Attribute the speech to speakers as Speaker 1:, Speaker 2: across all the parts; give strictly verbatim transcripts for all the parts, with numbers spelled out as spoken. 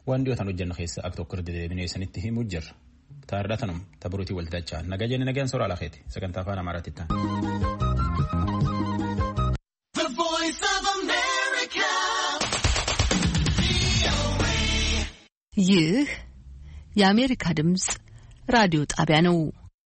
Speaker 1: wandi tan hojjennu keessa ak tokko deebinee sanitti himu jir taardatanum taburuti waldacha nagajeni nagan sura la kheti sagantaa afaan amaaraatti tan The Voice of America
Speaker 2: ይህ የአሜሪካ ድምጽ ራዲዮ ጣቢያ ነው።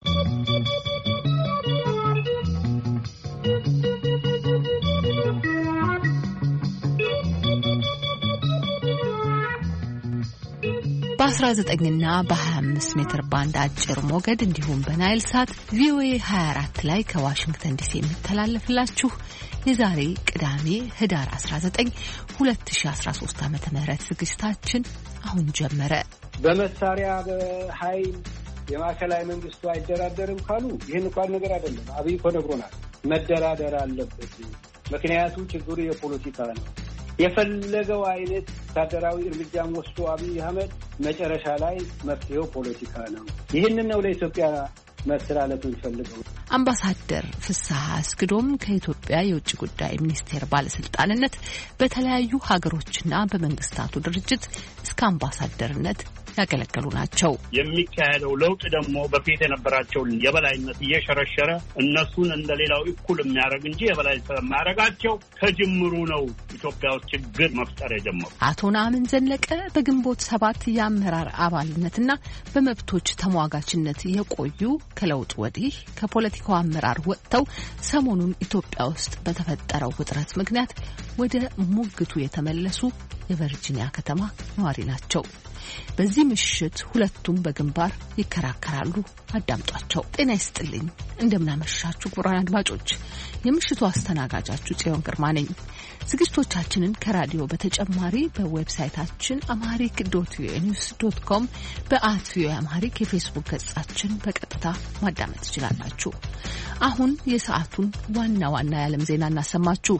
Speaker 2: በ19 እና በ25 ሜትር ባንድ አጭር ሞገድ እንዲሁም በናይል ሳት ቪኦኤ ሃያ አራት ላይ ከዋሽንግተን ዲሲ የሚተላለፍላችሁ የዛሬ ቅዳሜ ህዳር አስራ ዘጠኝ ሁለት ሺህ አስራ ሶስት ዓመተ ምህረት ዝግጅታችን አሁን ጀመረ።
Speaker 3: በመሳሪያ በኃይል የማዕከላዊ መንግስቱ አይደራደርም ካሉ ይህን እንኳን ነገር አይደለም። አብይ እኮ ነግሮናል፣ መደራደር አለበት። ምክንያቱም ችግሩ የፖለቲካ ነው። የፈለገው አይነት ወታደራዊ እርምጃም ወስዶ አብይ አህመድ መጨረሻ ላይ መፍትሄው ፖለቲካ ነው። ይህንን ነው ለኢትዮጵያ መሰላለቱ ይፈልጋል።
Speaker 2: አምባሳደር ፍስሐ አስግዶም ከኢትዮጵያ የውጭ ጉዳይ ሚኒስቴር ባለስልጣንነት በተለያዩ ሀገሮችና በመንግስታቱ ድርጅት እስከ አምባሳደርነት ያገለገሉ ናቸው።
Speaker 4: የሚካሄደው ለውጥ ደግሞ በፊት የነበራቸውን የበላይነት እየሸረሸረ እነሱን እንደሌላው እኩል የሚያደርግ እንጂ የበላይ ስለማያደርጋቸው ከጅምሩ ነው ኢትዮጵያ ውስጥ ችግር መፍጠር የጀመሩ።
Speaker 2: አቶ ነአምን ዘለቀ በግንቦት ሰባት የአመራር አባልነትና በመብቶች ተሟጋችነት የቆዩ ከለውጥ ወዲህ ከፖለቲካው አመራር ወጥተው ሰሞኑን ኢትዮጵያ ውስጥ በተፈጠረው ውጥረት ምክንያት ወደ ሙግቱ የተመለሱ የቨርጂኒያ ከተማ ነዋሪ ናቸው። በዚህ ምሽት ሁለቱም በግንባር ይከራከራሉ። አዳምጧቸው። ጤና ይስጥልኝ፣ እንደምናመሻችሁ ክቡራን አድማጮች። የምሽቱ አስተናጋጃችሁ ጽዮን ግርማ ነኝ። ዝግጅቶቻችንን ከራዲዮ በተጨማሪ በዌብሳይታችን አማሪክ ዶት ቪኦኤ ኒውስ ዶት ኮም በአት ቪኦኤ አማሪክ የፌስቡክ ገጻችን በቀጥታ ማዳመጥ ትችላላችሁ። አሁን የሰዓቱን ዋና ዋና የዓለም ዜና እናሰማችሁ።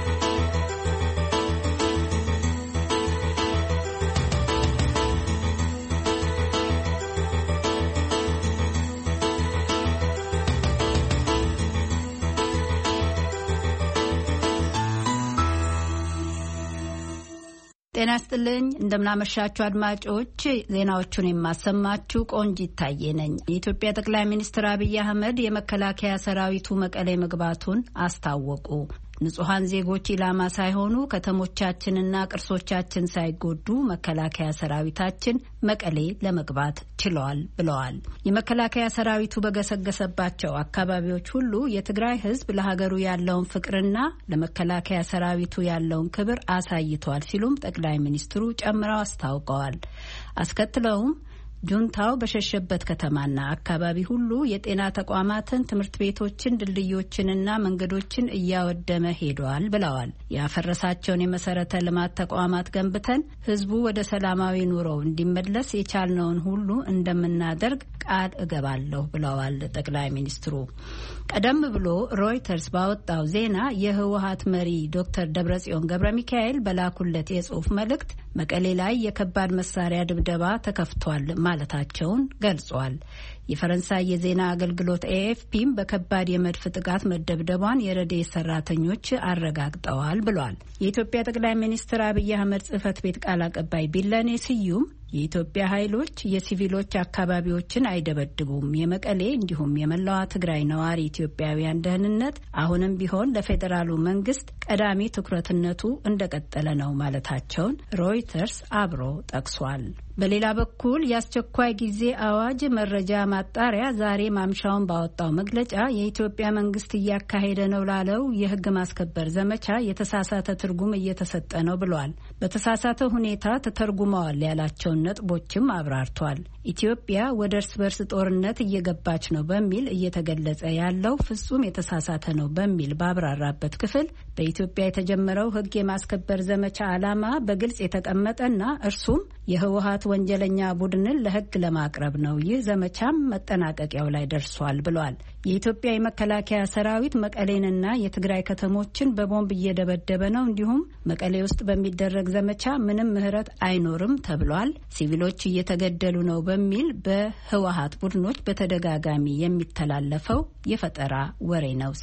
Speaker 5: ጤና ይስጥልኝ፣ እንደምናመሻችሁ አድማጮች። ዜናዎቹን የማሰማችሁ ቆንጂት ታዬ ነኝ። የኢትዮጵያ ጠቅላይ ሚኒስትር አብይ አህመድ የመከላከያ ሰራዊቱ መቀሌ መግባቱን አስታወቁ። ንጹሃን ዜጎች ኢላማ ሳይሆኑ ከተሞቻችንና ቅርሶቻችን ሳይጎዱ መከላከያ ሰራዊታችን መቀሌ ለመግባት ችሏል ብለዋል። የመከላከያ ሰራዊቱ በገሰገሰባቸው አካባቢዎች ሁሉ የትግራይ ሕዝብ ለሀገሩ ያለውን ፍቅርና ለመከላከያ ሰራዊቱ ያለውን ክብር አሳይቷል ሲሉም ጠቅላይ ሚኒስትሩ ጨምረው አስታውቀዋል። አስከትለውም ጁንታው በሸሸበት ከተማና አካባቢ ሁሉ የጤና ተቋማትን፣ ትምህርት ቤቶችን፣ ድልድዮችንና መንገዶችን እያወደመ ሄዷል ብለዋል። ያፈረሳቸውን የመሰረተ ልማት ተቋማት ገንብተን ህዝቡ ወደ ሰላማዊ ኑሮው እንዲመለስ የቻልነውን ሁሉ እንደምናደርግ ቃል እገባለሁ ብለዋል ጠቅላይ ሚኒስትሩ። ቀደም ብሎ ሮይተርስ ባወጣው ዜና የህወሓት መሪ ዶክተር ደብረጽዮን ገብረ ሚካኤል በላኩለት የጽሑፍ መልእክት መቀሌ ላይ የከባድ መሳሪያ ድብደባ ተከፍቷል ማለታቸውን ገልጿል። የፈረንሳይ የዜና አገልግሎት ኤኤፍፒም በከባድ የመድፍ ጥቃት መደብደቧን የረድኤት ሰራተኞች አረጋግጠዋል ብሏል። የኢትዮጵያ ጠቅላይ ሚኒስትር አብይ አህመድ ጽህፈት ቤት ቃል አቀባይ ቢለኔ ስዩም የኢትዮጵያ ኃይሎች የሲቪሎች አካባቢዎችን አይደበድቡም፣ የመቀሌ እንዲሁም የመላዋ ትግራይ ነዋሪ ኢትዮጵያውያን ደህንነት አሁንም ቢሆን ለፌዴራሉ መንግስት ቀዳሚ ትኩረትነቱ እንደቀጠለ ነው ማለታቸውን ሮይተርስ አብሮ ጠቅሷል። በሌላ በኩል የአስቸኳይ ጊዜ አዋጅ መረጃ ማጣሪያ ዛሬ ማምሻውን ባወጣው መግለጫ የኢትዮጵያ መንግስት እያካሄደ ነው ላለው የህግ ማስከበር ዘመቻ የተሳሳተ ትርጉም እየተሰጠ ነው ብሏል። በተሳሳተ ሁኔታ ተተርጉመዋል ያላቸውን ነጥቦችም አብራርቷል። ኢትዮጵያ ወደ እርስ በርስ ጦርነት እየገባች ነው በሚል እየተገለጸ ያለው ፍጹም የተሳሳተ ነው በሚል ባብራራበት ክፍል በኢትዮጵያ የተጀመረው ህግ የማስከበር ዘመቻ ዓላማ በግልጽ የተቀመጠና እርሱም የህወሓት ወንጀለኛ ቡድንን ለህግ ለማቅረብ ነው። ይህ ዘመቻም መጠናቀቂያው ላይ ደርሷል ብሏል። የኢትዮጵያ የመከላከያ ሰራዊት መቀሌንና የትግራይ ከተሞችን በቦምብ እየደበደበ ነው። እንዲሁም መቀሌ ውስጥ በሚደረግ ዘመቻ ምንም ምህረት አይኖርም ተብሏል። ሲቪሎች እየተገደሉ ነው በሚል በህወሓት ቡድኖች በተደጋጋሚ የሚተላለፈው የፈጠራ ወሬ ነው ሲል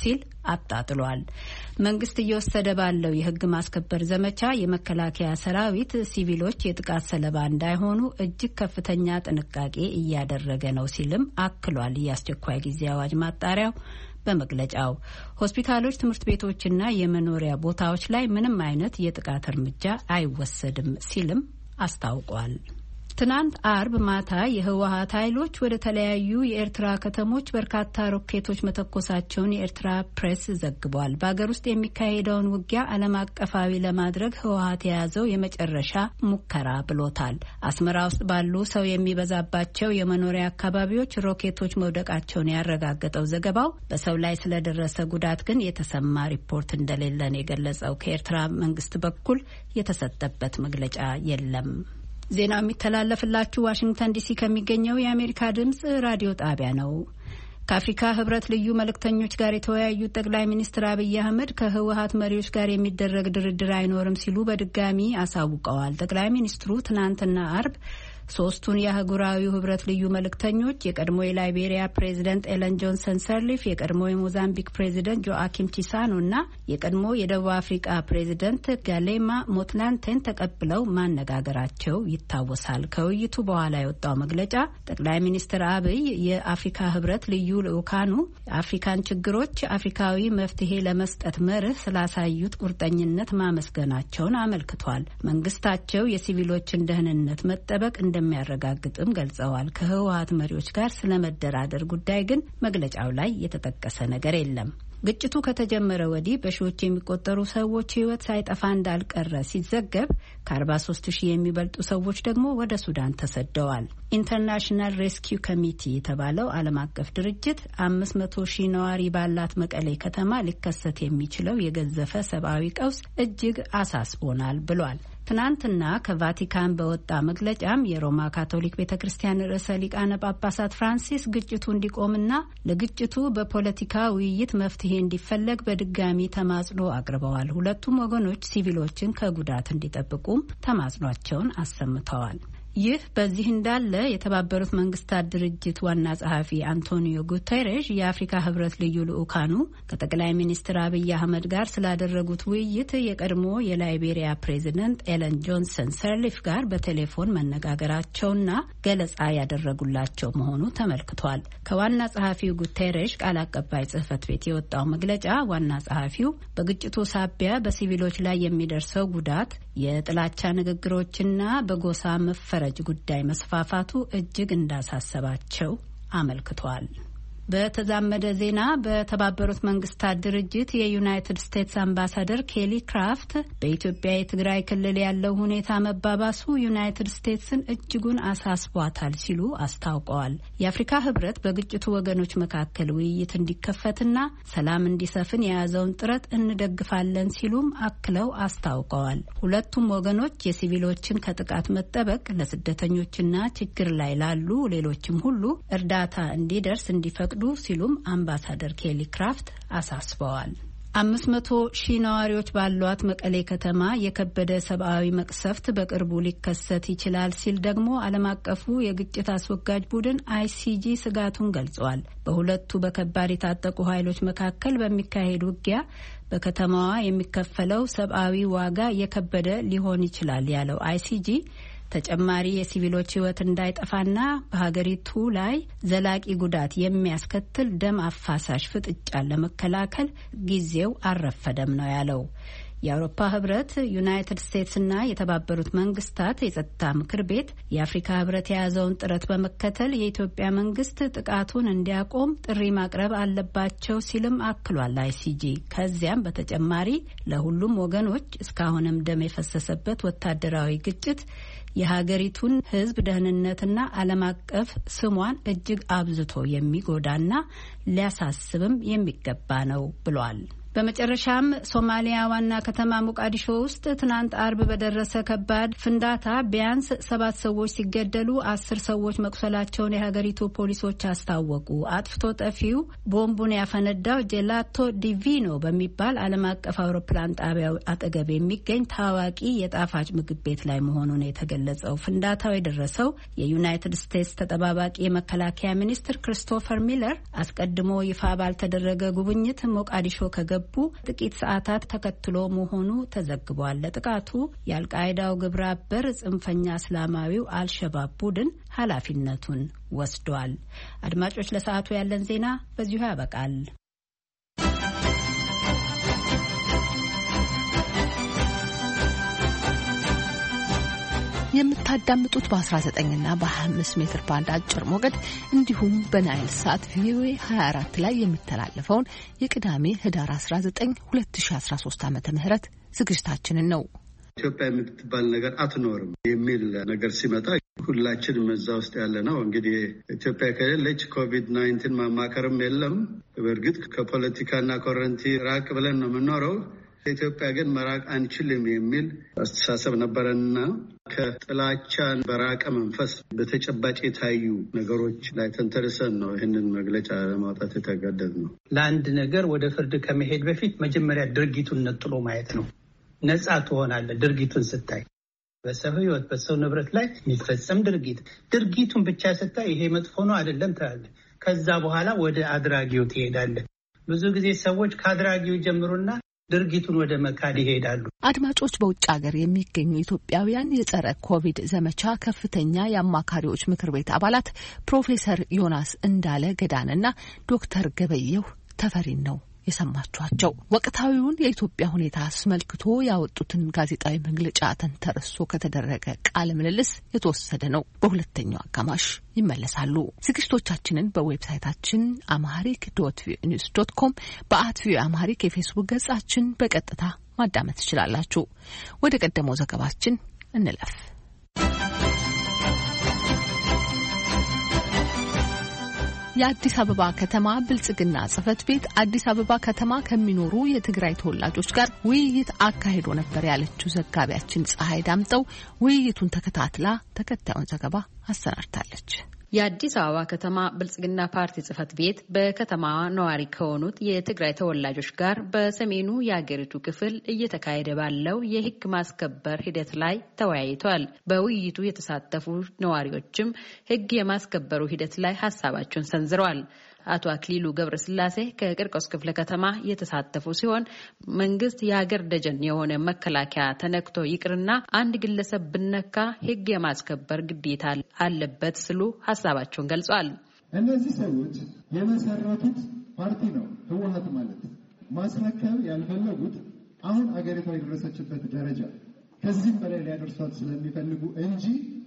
Speaker 5: አጣጥሏል። መንግስት እየወሰደ ባለው የህግ ማስከበር ዘመቻ የመከላከያ ሰራዊት ሲቪሎች የጥቃት ሰለባ እንዳይሆኑ እጅግ ከፍተኛ ጥንቃቄ እያደረገ ነው ሲልም አክሏል። የአስቸኳይ ጊዜ አዋጅ ማጣሪያው በመግለጫው ሆስፒታሎች፣ ትምህርት ቤቶችና የመኖሪያ ቦታዎች ላይ ምንም አይነት የጥቃት እርምጃ አይወሰድም ሲልም አስታውቋል። ትናንት አርብ ማታ የህወሀት ኃይሎች ወደ ተለያዩ የኤርትራ ከተሞች በርካታ ሮኬቶች መተኮሳቸውን የኤርትራ ፕሬስ ዘግቧል። በሀገር ውስጥ የሚካሄደውን ውጊያ ዓለም አቀፋዊ ለማድረግ ህወሀት የያዘው የመጨረሻ ሙከራ ብሎታል። አስመራ ውስጥ ባሉ ሰው የሚበዛባቸው የመኖሪያ አካባቢዎች ሮኬቶች መውደቃቸውን ያረጋገጠው ዘገባው በሰው ላይ ስለደረሰ ጉዳት ግን የተሰማ ሪፖርት እንደሌለ ነው የገለጸው። ከኤርትራ መንግስት በኩል የተሰጠበት መግለጫ የለም። ዜናው የሚተላለፍላችሁ ዋሽንግተን ዲሲ ከሚገኘው የአሜሪካ ድምጽ ራዲዮ ጣቢያ ነው። ከአፍሪካ ህብረት ልዩ መልእክተኞች ጋር የተወያዩት ጠቅላይ ሚኒስትር አብይ አህመድ ከህወሀት መሪዎች ጋር የሚደረግ ድርድር አይኖርም ሲሉ በድጋሚ አሳውቀዋል። ጠቅላይ ሚኒስትሩ ትናንትና አርብ ሶስቱን የአህጉራዊው ህብረት ልዩ መልእክተኞች የቀድሞ የላይቤሪያ ፕሬዚደንት ኤለን ጆንሰን ሰርሊፍ፣ የቀድሞ የሞዛምቢክ ፕሬዚደንት ጆአኪም ቺሳኖ እና የቀድሞ የደቡብ አፍሪካ ፕሬዚደንት ጋሌማ ሞትላንቴን ተቀብለው ማነጋገራቸው ይታወሳል። ከውይይቱ በኋላ የወጣው መግለጫ ጠቅላይ ሚኒስትር አብይ የአፍሪካ ህብረት ልዩ ልኡካኑ የአፍሪካን ችግሮች አፍሪካዊ መፍትሄ ለመስጠት መርህ ስላሳዩት ቁርጠኝነት ማመስገናቸውን አመልክቷል። መንግስታቸው የሲቪሎችን ደህንነት መጠበቅ እንደ እንደሚያረጋግጥም ገልጸዋል። ከህወሀት መሪዎች ጋር ስለመደራደር ጉዳይ ግን መግለጫው ላይ የተጠቀሰ ነገር የለም። ግጭቱ ከተጀመረ ወዲህ በሺዎች የሚቆጠሩ ሰዎች ህይወት ሳይጠፋ እንዳልቀረ ሲዘገብ ከአርባ ሶስት ሺህ የሚበልጡ ሰዎች ደግሞ ወደ ሱዳን ተሰደዋል። ኢንተርናሽናል ሬስኪው ኮሚቲ የተባለው ዓለም አቀፍ ድርጅት አምስት መቶ ሺህ ነዋሪ ባላት መቀሌ ከተማ ሊከሰት የሚችለው የገዘፈ ሰብአዊ ቀውስ እጅግ አሳስቦናል ብሏል። ትናንትና ከቫቲካን በወጣ መግለጫም የሮማ ካቶሊክ ቤተ ክርስቲያን ርዕሰ ሊቃነ ጳጳሳት ፍራንሲስ ግጭቱ እንዲቆምና ለግጭቱ በፖለቲካ ውይይት መፍትሄ እንዲፈለግ በድጋሚ ተማጽኖ አቅርበዋል። ሁለቱም ወገኖች ሲቪሎችን ከጉዳት እንዲጠብቁም ተማጽኗቸውን አሰምተዋል። ይህ በዚህ እንዳለ የተባበሩት መንግስታት ድርጅት ዋና ጸሐፊ አንቶኒዮ ጉተሬሽ የአፍሪካ ህብረት ልዩ ልኡካኑ ከጠቅላይ ሚኒስትር አብይ አህመድ ጋር ስላደረጉት ውይይት የቀድሞ የላይቤሪያ ፕሬዚደንት ኤለን ጆንሰን ሰርሊፍ ጋር በቴሌፎን መነጋገራቸውና ገለጻ ያደረጉላቸው መሆኑ ተመልክቷል። ከዋና ጸሐፊው ጉተሬሽ ቃል አቀባይ ጽህፈት ቤት የወጣው መግለጫ ዋና ጸሐፊው በግጭቱ ሳቢያ በሲቪሎች ላይ የሚደርሰው ጉዳት፣ የጥላቻ ንግግሮችና በጎሳ መፈረጅ ጉዳይ መስፋፋቱ እጅግ እንዳሳሰባቸው አመልክቷል። በተዛመደ ዜና በተባበሩት መንግስታት ድርጅት የዩናይትድ ስቴትስ አምባሳደር ኬሊ ክራፍት በኢትዮጵያ የትግራይ ክልል ያለው ሁኔታ መባባሱ ዩናይትድ ስቴትስን እጅጉን አሳስቧታል ሲሉ አስታውቀዋል። የአፍሪካ ህብረት በግጭቱ ወገኖች መካከል ውይይት እንዲከፈትና ሰላም እንዲሰፍን የያዘውን ጥረት እንደግፋለን ሲሉም አክለው አስታውቀዋል። ሁለቱም ወገኖች የሲቪሎችን ከጥቃት መጠበቅ፣ ለስደተኞችና ችግር ላይ ላሉ ሌሎችም ሁሉ እርዳታ እንዲደርስ እንዲፈቅዱ ሲሉም አምባሳደር ኬሊ ክራፍት አሳስበዋል። አምስት መቶ ሺህ ነዋሪዎች ባሏት መቀሌ ከተማ የከበደ ሰብአዊ መቅሰፍት በቅርቡ ሊከሰት ይችላል ሲል ደግሞ ዓለም አቀፉ የግጭት አስወጋጅ ቡድን አይሲጂ ስጋቱን ገልጿል። በሁለቱ በከባድ የታጠቁ ኃይሎች መካከል በሚካሄድ ውጊያ በከተማዋ የሚከፈለው ሰብአዊ ዋጋ የከበደ ሊሆን ይችላል ያለው አይሲጂ ተጨማሪ የሲቪሎች ህይወት እንዳይጠፋና በሀገሪቱ ላይ ዘላቂ ጉዳት የሚያስከትል ደም አፋሳሽ ፍጥጫን ለመከላከል ጊዜው አልረፈደም ነው ያለው። የአውሮፓ ህብረት፣ ዩናይትድ ስቴትስና የተባበሩት መንግስታት የጸጥታ ምክር ቤት የአፍሪካ ህብረት የያዘውን ጥረት በመከተል የኢትዮጵያ መንግስት ጥቃቱን እንዲያቆም ጥሪ ማቅረብ አለባቸው ሲልም አክሏል አይሲጂ። ከዚያም በተጨማሪ ለሁሉም ወገኖች እስካሁንም ደም የፈሰሰበት ወታደራዊ ግጭት የሀገሪቱን ህዝብ ደህንነትና ዓለም አቀፍ ስሟን እጅግ አብዝቶ የሚጎዳና ሊያሳስብም የሚገባ ነው ብሏል። በመጨረሻም ሶማሊያ ዋና ከተማ ሞቃዲሾ ውስጥ ትናንት አርብ በደረሰ ከባድ ፍንዳታ ቢያንስ ሰባት ሰዎች ሲገደሉ አስር ሰዎች መቁሰላቸውን የሀገሪቱ ፖሊሶች አስታወቁ። አጥፍቶ ጠፊው ቦምቡን ያፈነዳው ጄላቶ ዲቪኖ በሚባል ዓለም አቀፍ አውሮፕላን ጣቢያው አጠገብ የሚገኝ ታዋቂ የጣፋጭ ምግብ ቤት ላይ መሆኑን የተገለጸው። ፍንዳታው የደረሰው የዩናይትድ ስቴትስ ተጠባባቂ የመከላከያ ሚኒስትር ክሪስቶፈር ሚለር አስቀድሞ ይፋ ባልተደረገ ጉብኝት ሞቃዲሾ ከገቡ ጥቂት ሰዓታት ተከትሎ መሆኑ ተዘግቧል። ለጥቃቱ የአልቃይዳው ግብረ አበር ጽንፈኛ እስላማዊው አልሸባብ ቡድን ኃላፊነቱን ወስዷል። አድማጮች፣ ለሰዓቱ ያለን ዜና በዚሁ ያበቃል።
Speaker 2: የምታዳምጡት በ19 እና በ25 ሜትር ባንድ አጭር ሞገድ እንዲሁም በናይል ሳት ቪኦኤ ሃያ አራት ላይ የሚተላለፈውን የቅዳሜ ህዳር አስራ ዘጠኝ ሁለት ሺህ አስራ ሶስት ዓመተ ምህረት ዝግጅታችንን ነው።
Speaker 6: ኢትዮጵያ የምትባል ነገር አትኖርም የሚል ነገር ሲመጣ ሁላችንም እዛ ውስጥ ያለ ነው። እንግዲህ ኢትዮጵያ ከሌለች ኮቪድ ናይንቲን ማማከርም የለም። በእርግጥ ከፖለቲካና ኮረንቲ ራቅ ብለን ነው የምንኖረው። ኢትዮጵያ ግን መራቅ አንችልም የሚል አስተሳሰብ ነበረና ከጥላቻን በራቀ መንፈስ በተጨባጭ የታዩ ነገሮች ላይ ተንተርሰን ነው ይህንን መግለጫ ለማውጣት የተገደድ ነው።
Speaker 7: ለአንድ ነገር ወደ ፍርድ ከመሄድ በፊት መጀመሪያ ድርጊቱን ነጥሎ ማየት ነው። ነጻ ትሆናለህ ድርጊቱን ስታይ። በሰው ሕይወት በሰው ንብረት ላይ የሚፈጸም ድርጊት ድርጊቱን ብቻ ስታይ ይሄ መጥፎ ነው አይደለም ትላለህ። ከዛ በኋላ ወደ አድራጊው ትሄዳለህ። ብዙ ጊዜ ሰዎች ከአድራጊው ጀምሩና ድርጊቱን ወደ መካድ ይሄዳሉ።
Speaker 2: አድማጮች፣ በውጭ ሀገር የሚገኙ ኢትዮጵያውያን የጸረ ኮቪድ ዘመቻ ከፍተኛ የአማካሪዎች ምክር ቤት አባላት ፕሮፌሰር ዮናስ እንዳለ ገዳንና ዶክተር ገበየሁ ተፈሪን ነው የሰማችኋቸው። ወቅታዊውን የኢትዮጵያ ሁኔታ አስመልክቶ ያወጡትን ጋዜጣዊ መግለጫ ተንተርሶ ከተደረገ ቃለ ምልልስ የተወሰደ ነው። በሁለተኛው አጋማሽ ይመለሳሉ። ዝግጅቶቻችንን በዌብሳይታችን አማሪክ ዶት ቪኦኤ ኒውስ ዶት ኮም በአት ቪኦኤ አማሪክ የፌስቡክ ገጻችን በቀጥታ ማዳመጥ ትችላላችሁ። ወደ ቀደመው ዘገባችን እንለፍ። የአዲስ አበባ ከተማ ብልጽግና ጽሕፈት ቤት አዲስ አበባ ከተማ ከሚኖሩ የትግራይ ተወላጆች ጋር ውይይት አካሂዶ ነበር ያለችው ዘጋቢያችን ፀሐይ ዳምጠው ውይይቱን ተከታትላ ተከታዩን ዘገባ አሰናድታለች።
Speaker 8: የአዲስ አበባ ከተማ ብልጽግና ፓርቲ ጽሕፈት ቤት በከተማዋ ነዋሪ ከሆኑት የትግራይ ተወላጆች ጋር በሰሜኑ የአገሪቱ ክፍል እየተካሄደ ባለው የሕግ ማስከበር ሂደት ላይ ተወያይቷል። በውይይቱ የተሳተፉ ነዋሪዎችም ሕግ የማስከበሩ ሂደት ላይ ሀሳባቸውን ሰንዝረዋል። አቶ አክሊሉ ገብረስላሴ ከቂርቆስ ክፍለ ከተማ የተሳተፉ ሲሆን መንግስት የሀገር ደጀን የሆነ መከላከያ ተነክቶ ይቅርና አንድ ግለሰብ ብነካ ሕግ የማስከበር ግዴታ አለበት ሲሉ ሀሳባቸውን ገልጸዋል።
Speaker 9: እነዚህ ሰዎች የመሰረቱት ፓርቲ ነው ህወሓት ማለት ማስረከብ ያልፈለጉት አሁን አገሪቷ የደረሰችበት ደረጃ ከዚህም በላይ ሊያደርሷት ስለሚፈልጉ እንጂ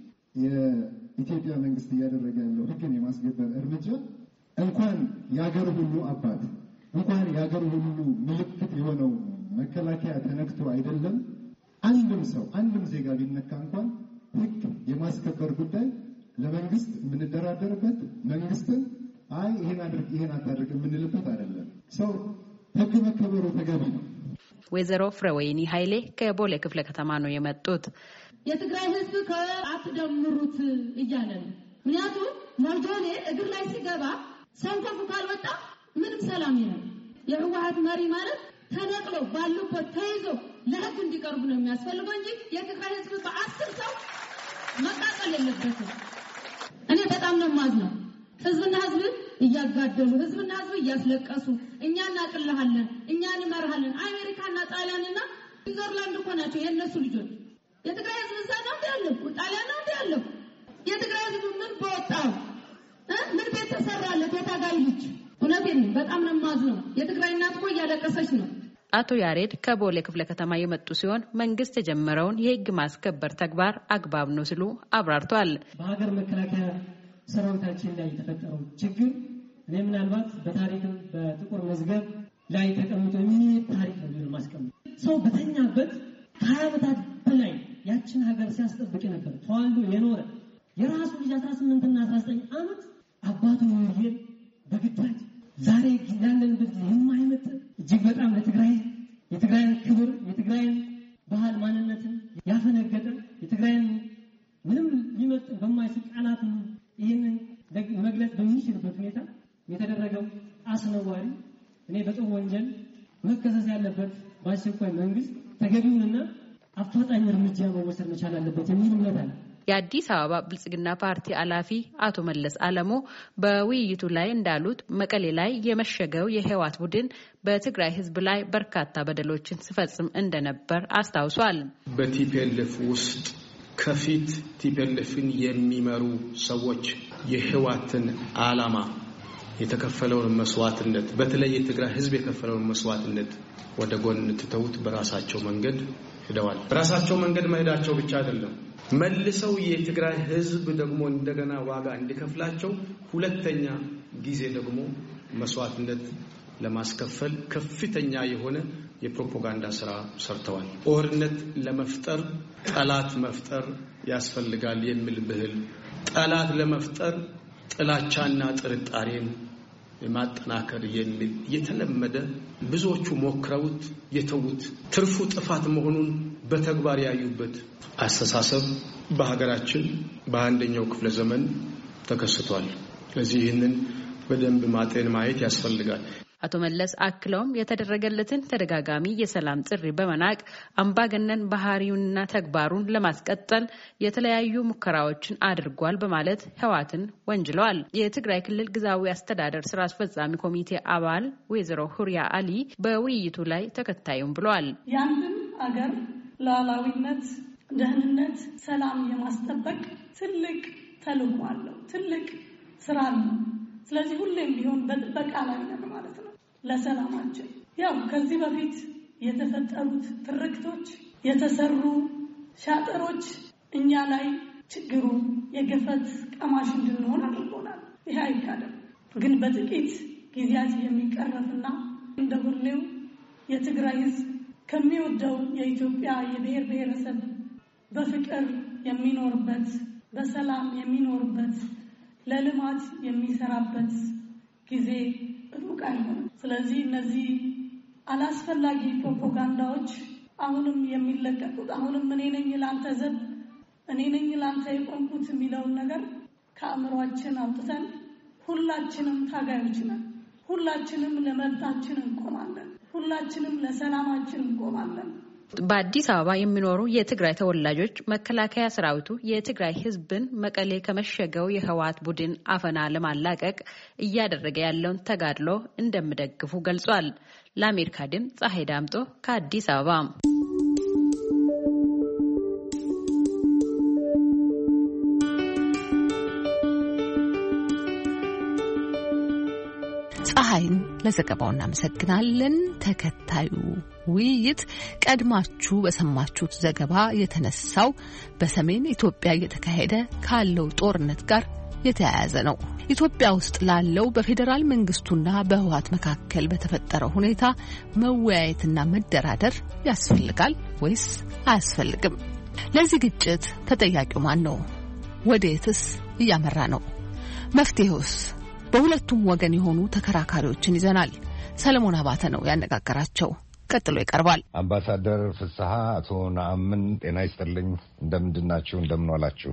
Speaker 9: የኢትዮጵያ መንግስት እያደረገ ያለው ሕግን የማስከበር እርምጃ እንኳን ያገር ሁሉ አባት እንኳን ያገር ሁሉ ምልክት የሆነው መከላከያ ተነክቶ አይደለም አንድም ሰው አንድም ዜጋ ቢነካ እንኳን ሕግ የማስከበር ጉዳይ ለመንግስት የምንደራደርበት መንግስትን አይ ይሄን አድርግ ይሄን አታድርግ የምንልበት አይደለም። ሰው ሕግ መከበሩ ተገቢ ነው።
Speaker 8: ወይዘሮ ፍሬወይኒ ኃይሌ ከቦሌ ክፍለ ከተማ ነው የመጡት።
Speaker 10: የትግራይ ህዝብ ከአትደምሩት እያለ ነው። ምክንያቱም ሞጆሌ እግር ላይ ሲገባ ሰንኮፉ ካልወጣ ምንም ሰላም የለም። የህወሓት መሪ ማለት ተነቅሎ ባሉበት ተይዞ ለህግ እንዲቀርቡ ነው የሚያስፈልገው እንጂ የትግራይ ህዝብ በአስር ሰው መቃጠል የለበትም። እኔ በጣም ነው የማዝነው። ህዝብና ህዝብ እያጋደሉ ህዝብና ህዝብ እያስለቀሱ እኛ እናቅልሃለን እኛ እንመርሃለን። አሜሪካና ጣሊያንና ስዊዘርላንድ እኮ ናቸው የእነሱ ልጆች። የትግራይ ህዝብ እዛ ነው ያለው፣ ጣሊያን ነው ያለው። የትግራይ ህዝብ ምን በወጣው ምን ቤት ተሰራለት የታጋይ ልጅ። እውነቴን ነው በጣም ነው የማዝነው። የትግራይ እናት እኮ እያለቀሰች ነው።
Speaker 8: አቶ ያሬድ ከቦሌ ክፍለ ከተማ የመጡ ሲሆን መንግስት የጀመረውን የህግ ማስከበር ተግባር አግባብ ነው ሲሉ አብራርተዋል።
Speaker 11: በሀገር መከላከያ ሰራዊታችን ላይ የተፈጠረው ችግር እኔ ምናልባት በታሪክም በጥቁር መዝገብ ላይ ተቀምጦ የሚሄድ ታሪክ ነው ማስቀመጥ። ሰው በተኛበት ከሀያ ዓመታት በላይ ያችን ሀገር ሲያስጠብቅ ነበር ተዋልዶ የኖረ የራሱ ልጅ አስራ ስምንት እና አስራ ዘጠኝ ዓመት አባቱ ወልዬ በግዳጅ ዛሬ ያለንበት የማይመጥ እጅግ በጣም ለትግራይ የትግራይን ክብር የትግራይን ባህል ማንነትን ያፈነገጠ የትግራይን ምንም ሊመጥ በማይችል ቃላት ይህንን መግለጽ በሚችልበት ሁኔታ የተደረገው አስነዋሪ እኔ በጦር ወንጀል መከሰስ ያለበት በአስቸኳይ መንግስት ተገቢውንና አፋጣኝ እርምጃ መወሰድ መቻል አለበት የሚል እምነት አለ።
Speaker 8: የአዲስ አበባ ብልጽግና ፓርቲ ኃላፊ አቶ መለስ አለሞ በውይይቱ ላይ እንዳሉት መቀሌ ላይ የመሸገው የህወሓት ቡድን በትግራይ ህዝብ ላይ በርካታ በደሎችን ሲፈጽም እንደነበር አስታውሷል።
Speaker 12: በቲፒኤልኤፍ ውስጥ ከፊት ቲፒኤልኤፍን የሚመሩ ሰዎች የህወሓትን ዓላማ የተከፈለውን መስዋዕትነት በተለይ የትግራይ ህዝብ የከፈለውን መስዋዕትነት ወደ ጎን ትተውት በራሳቸው መንገድ ሄደዋል። በራሳቸው መንገድ መሄዳቸው ብቻ አይደለም፣ መልሰው የትግራይ ህዝብ ደግሞ እንደገና ዋጋ እንዲከፍላቸው ሁለተኛ ጊዜ ደግሞ መስዋዕትነት ለማስከፈል ከፍተኛ የሆነ የፕሮፓጋንዳ ስራ ሰርተዋል። ጦርነት ለመፍጠር ጠላት መፍጠር ያስፈልጋል የሚል ብሂል፣ ጠላት ለመፍጠር ጥላቻና ጥርጣሬን የማጠናከር የሚል የተለመደ ብዙዎቹ ሞክረውት የተውት ትርፉ ጥፋት መሆኑን በተግባር ያዩበት አስተሳሰብ በሀገራችን በአንደኛው ክፍለ ዘመን ተከስቷል። ስለዚህ ይህንን በደንብ ማጤን ማየት ያስፈልጋል።
Speaker 8: አቶ መለስ አክለውም የተደረገለትን ተደጋጋሚ የሰላም ጥሪ በመናቅ አምባገነን ባህሪውንና ተግባሩን ለማስቀጠል የተለያዩ ሙከራዎችን አድርጓል በማለት ህወሓትን ወንጅለዋል። የትግራይ ክልል ግዛዊ አስተዳደር ስራ አስፈጻሚ ኮሚቴ አባል ወይዘሮ ሁሪያ አሊ በውይይቱ ላይ ተከታዩም ብለዋል።
Speaker 13: ያንን አገር ሉዓላዊነት፣ ደህንነት፣ ሰላም የማስጠበቅ ትልቅ ተልዕኮ አለው፣ ትልቅ ስራ ነው። ስለዚህ ሁሌም ቢሆን በጥበቃ ላይ ነን ማለት ነው። ለሰላማችን ያው ከዚህ በፊት የተፈጠሩት ትርክቶች፣ የተሰሩ ሻጥሮች እኛ ላይ ችግሩ የገፈት ቀማሽ እንድንሆን አድርጎናል። ይሄ አይካደም። ግን በጥቂት ጊዜያት የሚቀረፍና እንደ ሁሌው የትግራይ ህዝብ ከሚወደው የኢትዮጵያ የብሔር ብሔረሰብ በፍቅር የሚኖርበት በሰላም የሚኖርበት ለልማት የሚሰራበት ጊዜ ሩቅ አይሆንም። ስለዚህ እነዚህ አላስፈላጊ ፕሮፓጋንዳዎች አሁንም የሚለቀቁት አሁንም እኔ ነኝ ላንተ ዘብ እኔ ነኝ ላንተ የቆምኩት የሚለውን ነገር ከአእምሯችን አውጥተን ሁላችንም ታጋዮች ነን። ሁላችንም ለመብታችን እንቆማለን። ሁላችንም ለሰላማችን እንቆማለን።
Speaker 8: በአዲስ አበባ የሚኖሩ የትግራይ ተወላጆች መከላከያ ሰራዊቱ የትግራይ ህዝብን መቀሌ ከመሸገው የህወሓት ቡድን አፈና ለማላቀቅ እያደረገ ያለውን ተጋድሎ እንደሚደግፉ ገልጿል። ለአሜሪካ ድምፅ ፀሐይ ዳምጦ ከአዲስ አበባ።
Speaker 2: ፀሐይን ለዘገባው እናመሰግናለን። ተከታዩ ውይይት ቀድማችሁ በሰማችሁት ዘገባ የተነሳው በሰሜን ኢትዮጵያ እየተካሄደ ካለው ጦርነት ጋር የተያያዘ ነው። ኢትዮጵያ ውስጥ ላለው በፌዴራል መንግስቱና በህወሓት መካከል በተፈጠረው ሁኔታ መወያየትና መደራደር ያስፈልጋል ወይስ አያስፈልግም? ለዚህ ግጭት ተጠያቂው ማን ነው? ወዴትስ እያመራ ነው? መፍትሄውስ? በሁለቱም ወገን የሆኑ ተከራካሪዎችን ይዘናል። ሰለሞን አባተ ነው ያነጋገራቸው። ቀጥሎ ይቀርባል።
Speaker 14: አምባሳደር ፍስሐ፣ አቶ ነአምን ጤና ይስጥልኝ። እንደምንድናችሁ? እንደምንዋላችሁ?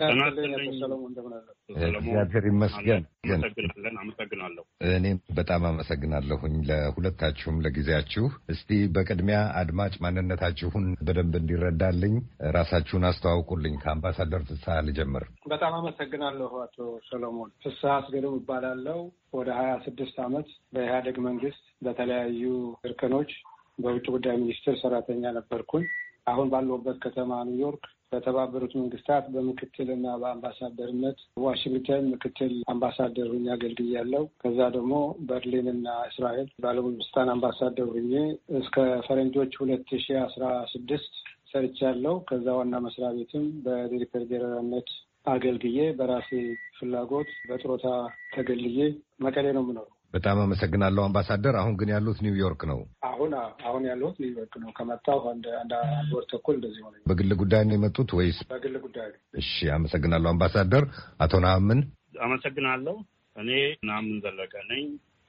Speaker 14: እግዚአብሔር ይመስገን።
Speaker 4: አመሰግናለሁ።
Speaker 14: እኔም በጣም አመሰግናለሁኝ ለሁለታችሁም ለጊዜያችሁ። እስቲ በቅድሚያ አድማጭ ማንነታችሁን በደንብ እንዲረዳልኝ ራሳችሁን አስተዋውቁልኝ። ከአምባሳደር ፍስሐ ልጀምር።
Speaker 3: በጣም አመሰግናለሁ አቶ ሰሎሞን። ፍስሐ አስገዶም እባላለሁ። ወደ ሀያ ስድስት ዓመት በኢህአዴግ መንግስት በተለያዩ እርከኖች በውጭ ጉዳይ ሚኒስቴር ሰራተኛ ነበርኩኝ። አሁን ባለሁበት ከተማ ኒውዮርክ በተባበሩት መንግስታት በምክትልና በአምባሳደርነት ዋሽንግተን ምክትል አምባሳደር ሁኜ አገልግያለሁ። ከዛ ደግሞ በርሊንና እስራኤል ባለስልጣን አምባሳደር ሁኜ እስከ ፈረንጆች ሁለት ሺህ አስራ ስድስት ሰርቻለሁ። ከዛ ዋና መስሪያ ቤትም በዲሬክተር ጀነራልነት አገልግዬ በራሴ ፍላጎት በጥሮታ ተገልዬ መቀሌ ነው የምኖረው።
Speaker 14: በጣም አመሰግናለሁ አምባሳደር። አሁን ግን ያሉት ኒውዮርክ ነው?
Speaker 3: አሁን አሁን ያሉት ኒውዮርክ ነው። ከመጣሁ አንድ አንድ ወር ተኩል እንደዚህ ሆነ።
Speaker 14: በግል ጉዳይ ነው የመጡት ወይስ?
Speaker 3: በግል ጉዳይ።
Speaker 14: እሺ፣ አመሰግናለሁ አምባሳደር። አቶ ነአምን?
Speaker 4: አመሰግናለሁ። እኔ ነአምን ዘለቀ ነኝ።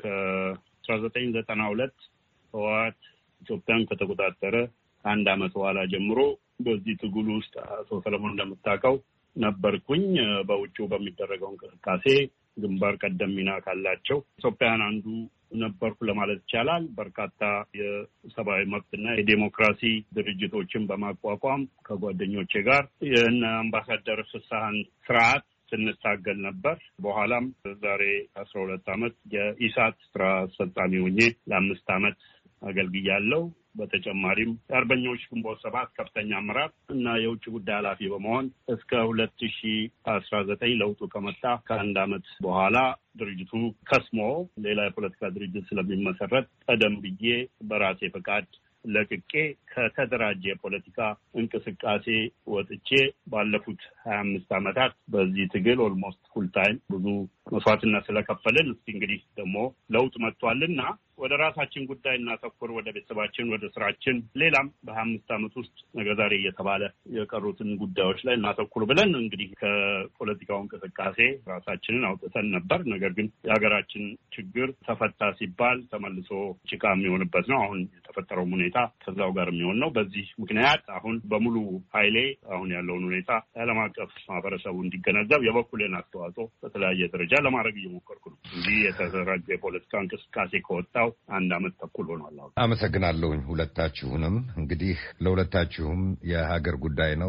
Speaker 4: ከአስራ ዘጠኝ ዘጠና ሁለት ህወሓት ኢትዮጵያን ከተቆጣጠረ አንድ አመት በኋላ ጀምሮ በዚህ ትግል ውስጥ አቶ ሰለሞን እንደምታውቀው ነበርኩኝ። በውጭው በሚደረገው እንቅስቃሴ ግንባር ቀደም ሚና ካላቸው ኢትዮጵያን አንዱ ነበርኩ ለማለት ይቻላል። በርካታ የሰብአዊ መብትና የዲሞክራሲ ድርጅቶችን በማቋቋም ከጓደኞቼ ጋር የእነ አምባሳደር ፍስሐን ስርዓት ስንታገል ነበር። በኋላም ዛሬ አስራ ሁለት አመት የኢሳት ስራ አስፈጻሚ ሆኜ ለአምስት አመት አገልግያለሁ። በተጨማሪም የአርበኞች ግንቦት ሰባት ከፍተኛ አመራር እና የውጭ ጉዳይ ኃላፊ በመሆን እስከ ሁለት ሺህ አስራ ዘጠኝ ለውጡ ከመጣ ከአንድ አመት በኋላ ድርጅቱ ከስሞ ሌላ የፖለቲካ ድርጅት ስለሚመሰረት ቀደም ብዬ በራሴ ፈቃድ ለቅቄ ከተደራጀ የፖለቲካ እንቅስቃሴ ወጥቼ ባለፉት ሀያ አምስት አመታት በዚህ ትግል ኦልሞስት ፉል ታይም ብዙ መስዋዕትነት ስለከፈልን እስቲ እንግዲህ ደግሞ ለውጥ መጥቷልና ወደ ራሳችን ጉዳይ እናተኩር፣ ወደ ቤተሰባችን፣ ወደ ስራችን፣ ሌላም በሀያ አምስት አመት ውስጥ ነገ ዛሬ እየተባለ የቀሩትን ጉዳዮች ላይ እናተኩር ብለን እንግዲህ ከፖለቲካው እንቅስቃሴ ራሳችንን አውጥተን ነበር። ነገር ግን የሀገራችን ችግር ተፈታ ሲባል ተመልሶ ጭቃ የሚሆንበት ነው። አሁን የተፈጠረው ሁኔታ ከዛው ጋር የሚሆን ነው። በዚህ ምክንያት አሁን በሙሉ ኃይሌ አሁን ያለውን ሁኔታ ዓለም አቀፍ ማህበረሰቡ እንዲገነዘብ የበኩሌን አስተዋጽኦ በተለያየ ደረጃ ለማድረግ እየሞከርኩ ነው። እንዲህ የተደራጀ የፖለቲካ እንቅስቃሴ ከወጣው አንድ አመት ተኩል ሆኗል።
Speaker 14: አመሰግናለሁኝ ሁለታችሁንም። እንግዲህ ለሁለታችሁም የሀገር ጉዳይ ነው፣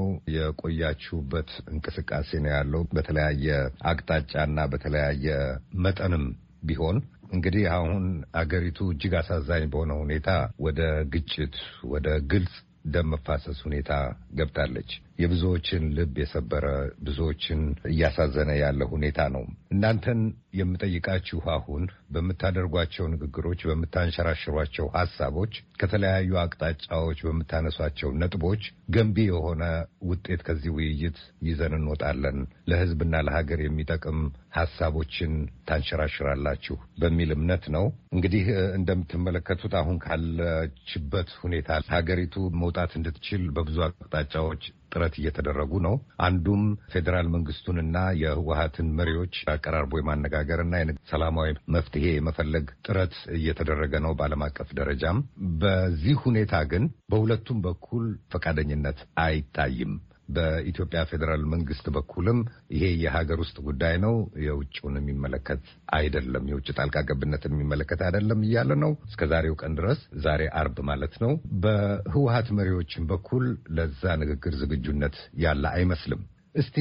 Speaker 14: የቆያችሁበት እንቅስቃሴ ነው ያለው በተለያየ አቅጣጫና በተለያየ መጠንም ቢሆን እንግዲህ አሁን አገሪቱ እጅግ አሳዛኝ በሆነ ሁኔታ ወደ ግጭት፣ ወደ ግልጽ ደም መፋሰስ ሁኔታ ገብታለች። የብዙዎችን ልብ የሰበረ ብዙዎችን እያሳዘነ ያለ ሁኔታ ነው። እናንተን የምጠይቃችሁ አሁን በምታደርጓቸው ንግግሮች፣ በምታንሸራሽሯቸው ሀሳቦች፣ ከተለያዩ አቅጣጫዎች በምታነሷቸው ነጥቦች ገንቢ የሆነ ውጤት ከዚህ ውይይት ይዘን እንወጣለን፣ ለሕዝብና ለሀገር የሚጠቅም ሀሳቦችን ታንሸራሽራላችሁ በሚል እምነት ነው። እንግዲህ እንደምትመለከቱት አሁን ካለችበት ሁኔታ ሀገሪቱ መውጣት እንድትችል በብዙ አቅጣጫዎች ጥረት እየተደረጉ ነው። አንዱም ፌዴራል መንግስቱንና የህወሓትን መሪዎች አቀራርቦ የማነጋገርና ሰላማዊ መፍትሄ የመፈለግ ጥረት እየተደረገ ነው በዓለም አቀፍ ደረጃም። በዚህ ሁኔታ ግን በሁለቱም በኩል ፈቃደኝነት አይታይም። በኢትዮጵያ ፌዴራል መንግስት በኩልም ይሄ የሀገር ውስጥ ጉዳይ ነው፣ የውጭውን የሚመለከት አይደለም፣ የውጭ ጣልቃ ገብነትን የሚመለከት አይደለም እያለ ነው እስከ ዛሬው ቀን ድረስ፣ ዛሬ አርብ ማለት ነው። በህወሓት መሪዎችም በኩል ለዛ ንግግር ዝግጁነት ያለ አይመስልም። እስቲ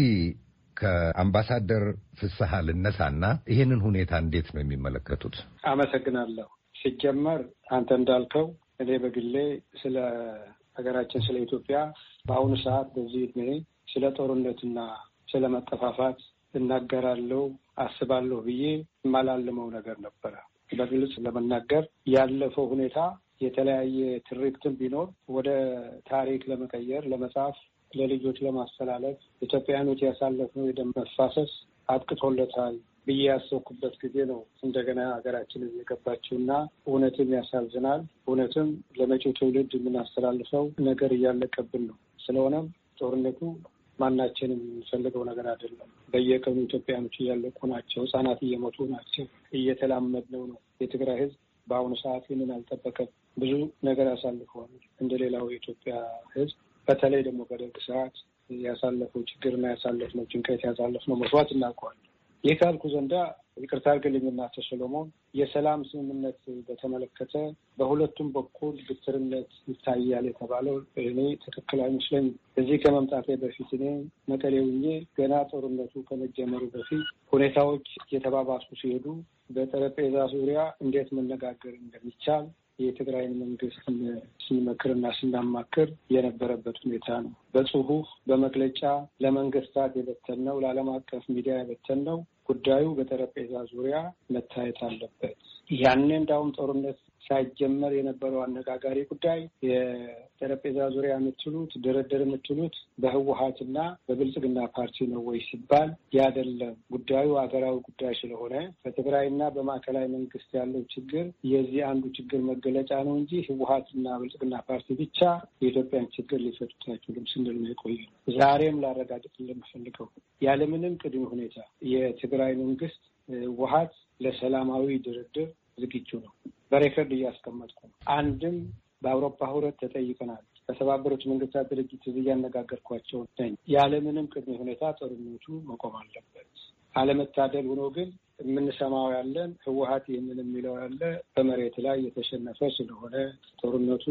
Speaker 14: ከአምባሳደር ፍስሐ ልነሳና ይሄንን ሁኔታ እንዴት ነው የሚመለከቱት?
Speaker 3: አመሰግናለሁ። ሲጀመር አንተ እንዳልከው እኔ በግሌ ስለ ሀገራችን ስለ ኢትዮጵያ በአሁኑ ሰዓት በዚህ እድሜ ስለ ጦርነትና ስለ መጠፋፋት እናገራለሁ አስባለሁ ብዬ የማላልመው ነገር ነበረ። በግልጽ ለመናገር ያለፈው ሁኔታ የተለያየ ትርክትን ቢኖር ወደ ታሪክ ለመቀየር ለመጻፍ፣ ለልጆች ለማስተላለፍ ኢትዮጵያኖች ያሳለፍነው የደም መፋሰስ አጥቅቶለታል ብዬ ያሰብኩበት ጊዜ ነው እንደገና ሀገራችን እየገባችውና እውነትም ያሳዝናል። እውነትም ለመጪው ትውልድ የምናስተላልፈው ነገር እያለቀብን ነው። ስለሆነም ጦርነቱ ማናችንም የምንፈልገው ነገር አይደለም። በየቀኑ ኢትዮጵያኖች እያለቁ ናቸው። ህጻናት እየሞቱ ናቸው። እየተላመድነው ነው። የትግራይ ህዝብ በአሁኑ ሰዓት ይህንን አልጠበቀም። ብዙ ነገር ያሳልፈዋል እንደ ሌላው የኢትዮጵያ ህዝብ። በተለይ ደግሞ በደርግ ሰዓት ያሳለፈው ችግርና ያሳለፍነው ጭንቀት ያሳለፍነው መስዋዕት እናውቀዋለን። ይህ ካልኩ ዘንዳ ይቅርታ አድርግልኝና አቶ ሰሎሞን የሰላም ስምምነት በተመለከተ በሁለቱም በኩል ግትርነት ይታያል የተባለው እኔ ትክክል አይመስለኝም። እዚህ ከመምጣቴ በፊት እኔ መቀሌ ሆኜ ገና ጦርነቱ ከመጀመሩ በፊት ሁኔታዎች የተባባሱ ሲሄዱ በጠረጴዛ ዙሪያ እንዴት መነጋገር እንደሚቻል የትግራይን መንግስት ስንመክርና ስናማክር የነበረበት ሁኔታ ነው። በጽሁፍ በመግለጫ ለመንግስታት የበተንነው ለዓለም አቀፍ ሚዲያ የበተንነው ጉዳዩ በጠረጴዛ ዙሪያ መታየት አለበት። ያኔ እንዳውም ጦርነት ሳይጀመር የነበረው አነጋጋሪ ጉዳይ የጠረጴዛ ዙሪያ የምትሉት ድርድር የምትሉት በህወሓትና በብልጽግና ፓርቲ ነው ወይ ሲባል ያደለም። ጉዳዩ ሀገራዊ ጉዳይ ስለሆነ በትግራይና በማዕከላዊ መንግስት ያለው ችግር የዚህ አንዱ ችግር መገለጫ ነው እንጂ ህወሓትና ብልጽግና ፓርቲ ብቻ የኢትዮጵያን ችግር ሊፈቱት አይችሉም ስንል ነው የቆየው። ዛሬም ላረጋግጥ ለምፈልገው ያለምንም ቅድመ ሁኔታ የትግራይ መንግስት ህወሓት ለሰላማዊ ድርድር ዝግጁ ነው። በሬከርድ እያስቀመጥኩ ነው። አንድም በአውሮፓ ህብረት ተጠይቀናል። በተባበሩት መንግስታት ድርጅት እያነጋገርኳቸው ነኝ። ያለምንም ቅድመ ሁኔታ ጦርነቱ መቆም አለበት። አለመታደል ሆኖ ግን የምንሰማው ያለን ህወሓት ይህንን የሚለው ያለ በመሬት ላይ የተሸነፈ ስለሆነ ጦርነቱ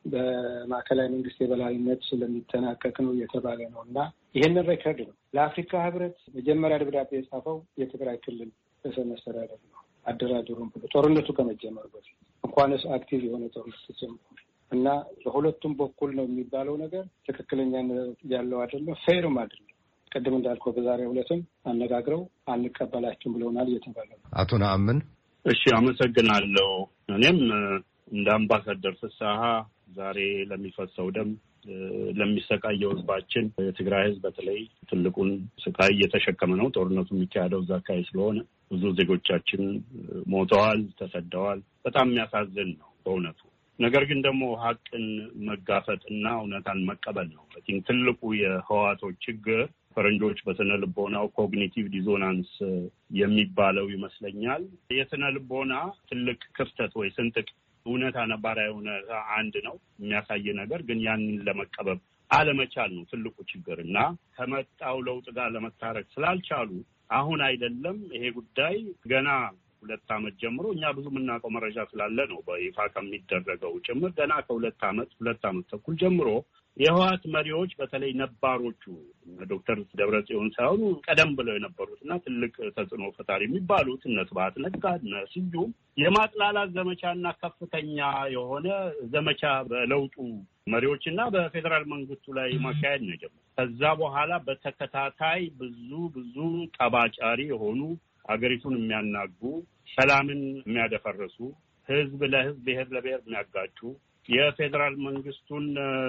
Speaker 3: በማዕከላዊ መንግስት የበላይነት ስለሚጠናቀቅ ነው እየተባለ ነው እና ይህንን ሬከርድ ነው ለአፍሪካ ህብረት መጀመሪያ ደብዳቤ የጻፈው የትግራይ ክልል ርዕሰ መስተዳድር ነው። አደራድሩን ብሎ ጦርነቱ ከመጀመሩ በፊት እንኳንስ አክቲቭ የሆነ ጦርነት ጀምሮ እና በሁለቱም በኩል ነው የሚባለው ነገር ትክክለኛ ያለው አይደለም፣ ፌርም አይደለም። ቀደም እንዳልከው በዛሬው ዕለትም አነጋግረው አንቀበላችሁም ብለውናል እየተባለ ነው።
Speaker 14: አቶ ነአምን
Speaker 4: እሺ፣ አመሰግናለሁ። እኔም እንደ አምባሳደር ፍስሐ ዛሬ ለሚፈሰው ደም ለሚሰቃየው ህዝባችን የትግራይ ህዝብ በተለይ ትልቁን ስቃይ እየተሸከመ ነው። ጦርነቱ የሚካሄደው እዛ አካባቢ ስለሆነ ብዙ ዜጎቻችን ሞተዋል፣ ተሰደዋል። በጣም የሚያሳዝን ነው በእውነቱ። ነገር ግን ደግሞ ሀቅን መጋፈጥና እውነታን መቀበል ነው። በቲንክ ትልቁ የህወሓቶች ችግር ፈረንጆች በስነ ልቦናው ኮግኒቲቭ ዲዞናንስ የሚባለው ይመስለኛል። የስነ ልቦና ትልቅ ክፍተት ወይ ስንጥቅ እውነታ ነባራዊ እውነታ አንድ ነው የሚያሳይ ነገር ግን ያንን ለመቀበል አለመቻል ነው ትልቁ ችግር እና ከመጣው ለውጥ ጋር ለመታረቅ ስላልቻሉ አሁን አይደለም ይሄ ጉዳይ ገና ሁለት ዓመት ጀምሮ እኛ ብዙ የምናውቀው መረጃ ስላለ ነው በይፋ ከሚደረገው ጭምር ገና ከሁለት ዓመት ሁለት ዓመት ተኩል ጀምሮ የህወሓት መሪዎች በተለይ ነባሮቹ ዶክተር ደብረጽዮን ሳይሆኑ ቀደም ብለው የነበሩትና ትልቅ ተጽዕኖ ፈጣሪ የሚባሉት እነ ስብሐት ነጋ እነ ስዩም የማጥላላት ዘመቻና ከፍተኛ የሆነ ዘመቻ በለውጡ መሪዎችና በፌዴራል መንግስቱ ላይ ማካሄድ ነው የጀመረው። ከዛ በኋላ በተከታታይ ብዙ ብዙ ጠባጫሪ የሆኑ አገሪቱን የሚያናጉ ሰላምን የሚያደፈርሱ ህዝብ ለህዝብ ብሔር ለብሔር የሚያጋጩ የፌዴራል መንግስቱን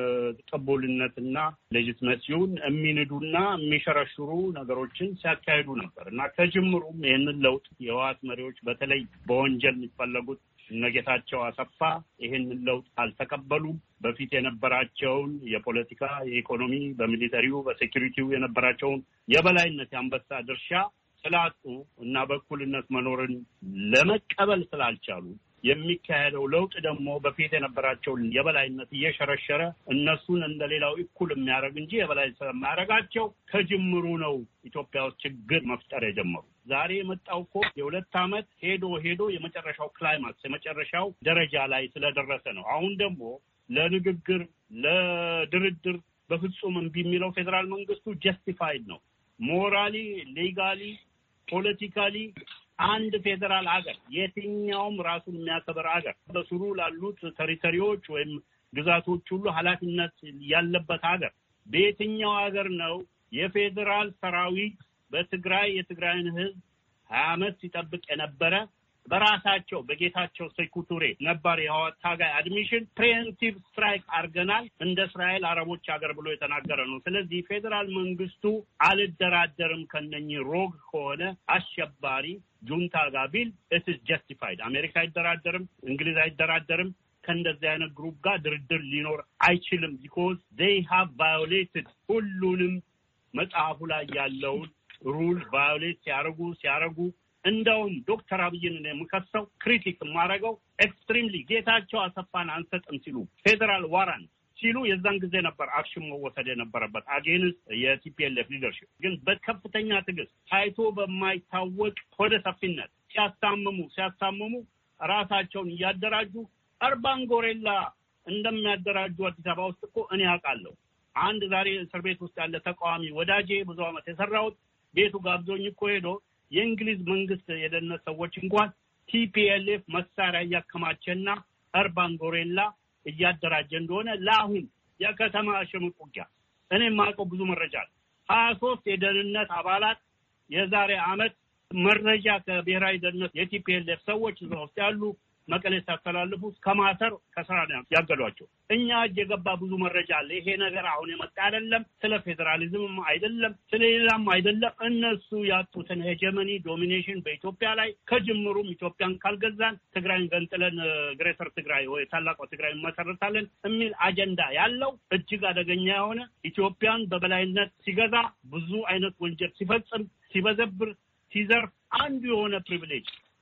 Speaker 4: ቅቡልነትና ሌጂትመሲውን የሚንዱና የሚሸረሽሩ ነገሮችን ሲያካሂዱ ነበር እና ከጅምሩም ይህንን ለውጥ የህወሓት መሪዎች በተለይ በወንጀል የሚፈለጉት እነ ጌታቸው አሰፋ ይህንን ለውጥ አልተቀበሉም። በፊት የነበራቸውን የፖለቲካ፣ የኢኮኖሚ፣ በሚሊተሪው፣ በሴኩሪቲው የነበራቸውን የበላይነት የአንበሳ ድርሻ ስላጡ እና በእኩልነት መኖርን ለመቀበል ስላልቻሉ የሚካሄደው ለውጥ ደግሞ በፊት የነበራቸውን የበላይነት እየሸረሸረ እነሱን እንደሌላው እኩል የሚያደርግ እንጂ የበላይ ስለማያደርጋቸው ከጅምሩ ነው ኢትዮጵያ ውስጥ ችግር መፍጠር የጀመሩ። ዛሬ የመጣው እኮ የሁለት ዓመት ሄዶ ሄዶ የመጨረሻው ክላይማክስ የመጨረሻው ደረጃ ላይ ስለደረሰ ነው። አሁን ደግሞ ለንግግር ለድርድር በፍጹም እምቢ የሚለው ፌዴራል መንግስቱ ጀስቲፋይድ ነው። ሞራሊ፣ ሌጋሊ፣ ፖለቲካሊ አንድ ፌዴራል ሀገር የትኛውም ራሱን የሚያከብር ሀገር በስሩ ላሉት ቴሪቶሪዎች ወይም ግዛቶች ሁሉ ኃላፊነት ያለበት ሀገር በየትኛው ሀገር ነው የፌዴራል ሰራዊት በትግራይ የትግራይን ህዝብ ሀያ ዓመት ሲጠብቅ የነበረ በራሳቸው በጌታቸው ሴኩቱሬ ነበር የህወሓት ታጋይ አድሚሽን ፕሪኤምፕቲቭ ስትራይክ አርገናል እንደ እስራኤል አረቦች ሀገር ብሎ የተናገረ ነው። ስለዚህ ፌዴራል መንግስቱ አልደራደርም ከነኚህ ሮግ ከሆነ አሸባሪ ጁንታ ጋር ቢል it is justified። አሜሪካ አይደራደርም፣ እንግሊዝ አይደራደርም፣ ከእንደዚህ አይነት ግሩፕ ጋር ድርድር ሊኖር አይችልም። because they have violated ሁሉንም መጽሐፉ ላይ ያለውን ሩል ቫዮሌት ሲያረጉ ሲያረጉ እንደውም ዶክተር አብይን የምከሰው ክሪቲክ ማረገው ኤክስትሪምሊ ጌታቸው አሰፋን አንሰጥም ሲሉ ፌዴራል ዋራንት ሲሉ የዛን ጊዜ ነበር አክሽን መወሰድ የነበረበት አጌንስት የቲፒኤልኤፍ ሊደርሺፕ። ግን በከፍተኛ ትግስት ታይቶ በማይታወቅ ወደ ሰፊነት ሲያሳምሙ ሲያሳምሙ ራሳቸውን እያደራጁ አርባን ጎሬላ እንደሚያደራጁ አዲስ አበባ ውስጥ እኮ እኔ አውቃለሁ። አንድ ዛሬ እስር ቤት ውስጥ ያለ ተቃዋሚ ወዳጄ ብዙ ዓመት የሰራሁት ቤቱ ጋብዞኝ እኮ ሄዶ የእንግሊዝ መንግስት የደህንነት ሰዎች እንኳን ቲፒኤልኤፍ መሳሪያ እያከማቸና አርባን ጎሬላ እያደራጀ እንደሆነ ለአሁን የከተማ ሽምቅ ውጊያ እኔ የማውቀው ብዙ መረጃ አለ። ሀያ ሶስት የደህንነት አባላት የዛሬ አመት መረጃ ከብሔራዊ ደህንነት የቲፒኤልኤፍ ሰዎች እዛ ውስጥ ያሉ መቀሌ ሲያስተላልፉ ከማሰር ከስራ ያገዷቸው። እኛ እጅ የገባ ብዙ መረጃ አለ። ይሄ ነገር አሁን የመጣ አይደለም፣ ስለ ፌዴራሊዝምም አይደለም፣ ስለሌላም አይደለም። እነሱ ያጡትን ሄጀመኒ ዶሚኔሽን በኢትዮጵያ ላይ ከጅምሩም ኢትዮጵያን ካልገዛን ትግራይን ገንጥለን ግሬተር ትግራይ ወይ ታላቋ ትግራይ መሰረታለን የሚል አጀንዳ ያለው እጅግ አደገኛ የሆነ ኢትዮጵያን በበላይነት ሲገዛ ብዙ አይነት ወንጀል ሲፈጽም ሲበዘብር ሲዘርፍ አንዱ የሆነ ፕሪቪሌጅ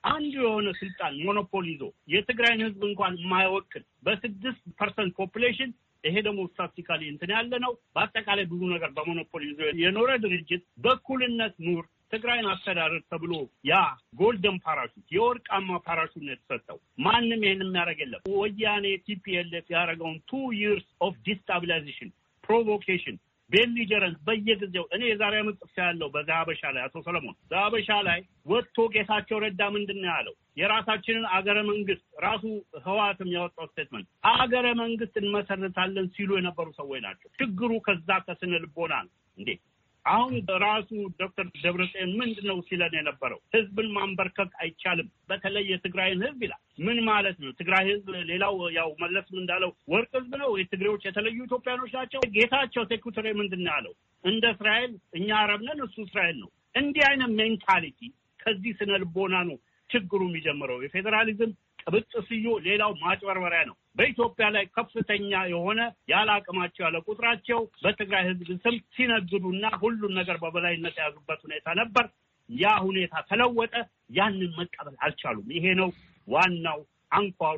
Speaker 4: አንድ የሆነ ስልጣን ሞኖፖሊ ይዞ የትግራይን ህዝብ እንኳን የማይወክል በስድስት ፐርሰንት ፖፑሌሽን ይሄ ደግሞ ስታቲስቲካሊ እንትን ያለ ነው። በአጠቃላይ ብዙ ነገር በሞኖፖሊ ይዞ የኖረ ድርጅት በኩልነት ኑር ትግራይን አስተዳደር ተብሎ ያ ጎልደን ፓራሹት የወርቃማ ፓራሹት ነው የተሰጠው። ማንም ይሄን የሚያደርግ የለም። ወያኔ ቲፒኤልኤፍ ያደረገውን two years of destabilization provocation ቤሊጀረንስ በየጊዜው እኔ የዛሬ ዓመት ጽፍ ያለው በዛበሻ ላይ አቶ ሰለሞን ዛበሻ ላይ ወጥቶ ጌታቸው ረዳ ምንድነው ያለው? የራሳችንን አገረ መንግስት ራሱ ህዋትም ያወጣው ስቴትመንት አገረ መንግስት እንመሰርታለን ሲሉ የነበሩ ሰዎች ናቸው። ችግሩ ከዛ ከስነ ልቦና ነው እንዴ። አሁን ራሱ ዶክተር ደብረጽዮን ምንድነው ሲለን የነበረው? ህዝብን ማንበርከክ አይቻልም፣ በተለይ የትግራይን ህዝብ ይላል። ምን ማለት ነው? ትግራይ ህዝብ ሌላው ያው መለስም እንዳለው ወርቅ ህዝብ ነው። የትግሬዎች የተለዩ ኢትዮጵያኖች ናቸው። ጌታቸው ሴኩሪቲ ምንድነው ያለው? እንደ እስራኤል እኛ አረብ ነን፣ እሱ እስራኤል ነው። እንዲህ አይነት ሜንታሊቲ ከዚህ ስነ ልቦና ነው ችግሩ የሚጀምረው። የፌዴራሊዝም ቅብጥስዮ ሌላው ማጭበርበሪያ ነው። በኢትዮጵያ ላይ ከፍተኛ የሆነ ያለ አቅማቸው ያለ ቁጥራቸው በትግራይ ህዝብ ስም ሲነግዱና ሁሉን ነገር በበላይነት ያዙበት ሁኔታ ነበር። ያ ሁኔታ ተለወጠ። ያንን መቀበል አልቻሉም። ይሄ ነው ዋናው አንኳሩ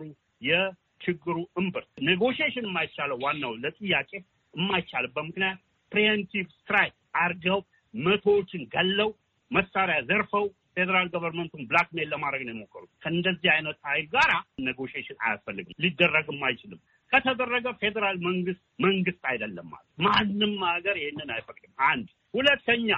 Speaker 4: የችግሩ እምብርት። ኔጎሺዬሽን የማይቻለው ዋናው ለጥያቄ የማይቻልበት ምክንያት ፕሪኤምፕቲቭ ስትራይክ አርገው መቶዎችን ገለው መሳሪያ ዘርፈው ፌደራል ገቨርንመንቱን ብላክሜል ለማድረግ ነው የሞከሩት። ከእንደዚህ አይነት ኃይል ጋራ ኔጎሺዬሽን አያስፈልግም፣ ሊደረግም አይችልም። ከተደረገ ፌደራል መንግስት መንግስት አይደለም ማለት ማንም ሀገር ይሄንን አይፈቅድም። አንድ ሁለተኛ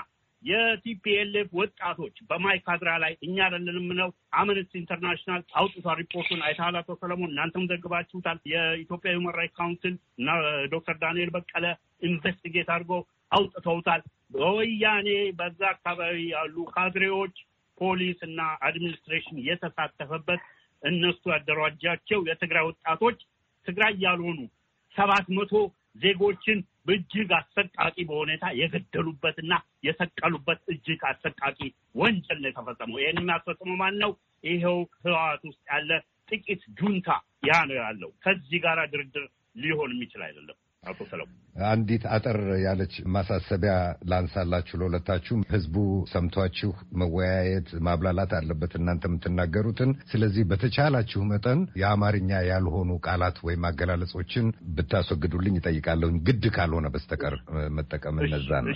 Speaker 4: የቲፒኤልኤፍ ወጣቶች በማይካድራ ላይ እኛ አይደለንም ነው አምነስቲ ኢንተርናሽናል አውጥቷል ሪፖርቱን። አይተሃል አቶ ሰለሞን፣ እናንተም ዘግባችሁታል። የኢትዮጵያ ሁማን ራይትስ ካውንስል እና ዶክተር ዳንኤል በቀለ ኢንቨስቲጌት አድርጎ አውጥተውታል። በወያኔ በዛ አካባቢ ያሉ ካድሬዎች ፖሊስ እና አድሚኒስትሬሽን የተሳተፈበት እነሱ ያደራጃቸው የትግራይ ወጣቶች ትግራይ ያልሆኑ ሰባት መቶ ዜጎችን በእጅግ አሰቃቂ በሁኔታ የገደሉበትና የሰቀሉበት እጅግ አሰቃቂ ወንጀል ነው የተፈጸመው። ይሄን የሚያስፈጽመው ማን ነው? ይሄው ህወሓት ውስጥ ያለ ጥቂት ጁንታ ያ ነው ያለው። ከዚህ ጋር ድርድር ሊሆን የሚችል አይደለም። አቶ ሰለሞን
Speaker 14: አንዲት አጠር ያለች ማሳሰቢያ ላንሳላችሁ ለሁለታችሁም። ህዝቡ ሰምቷችሁ መወያየት ማብላላት አለበት እናንተ የምትናገሩትን። ስለዚህ በተቻላችሁ መጠን የአማርኛ ያልሆኑ ቃላት ወይም አገላለጾችን ብታስወግዱልኝ ይጠይቃለሁ፣ ግድ ካልሆነ በስተቀር መጠቀም እነዛ ነው።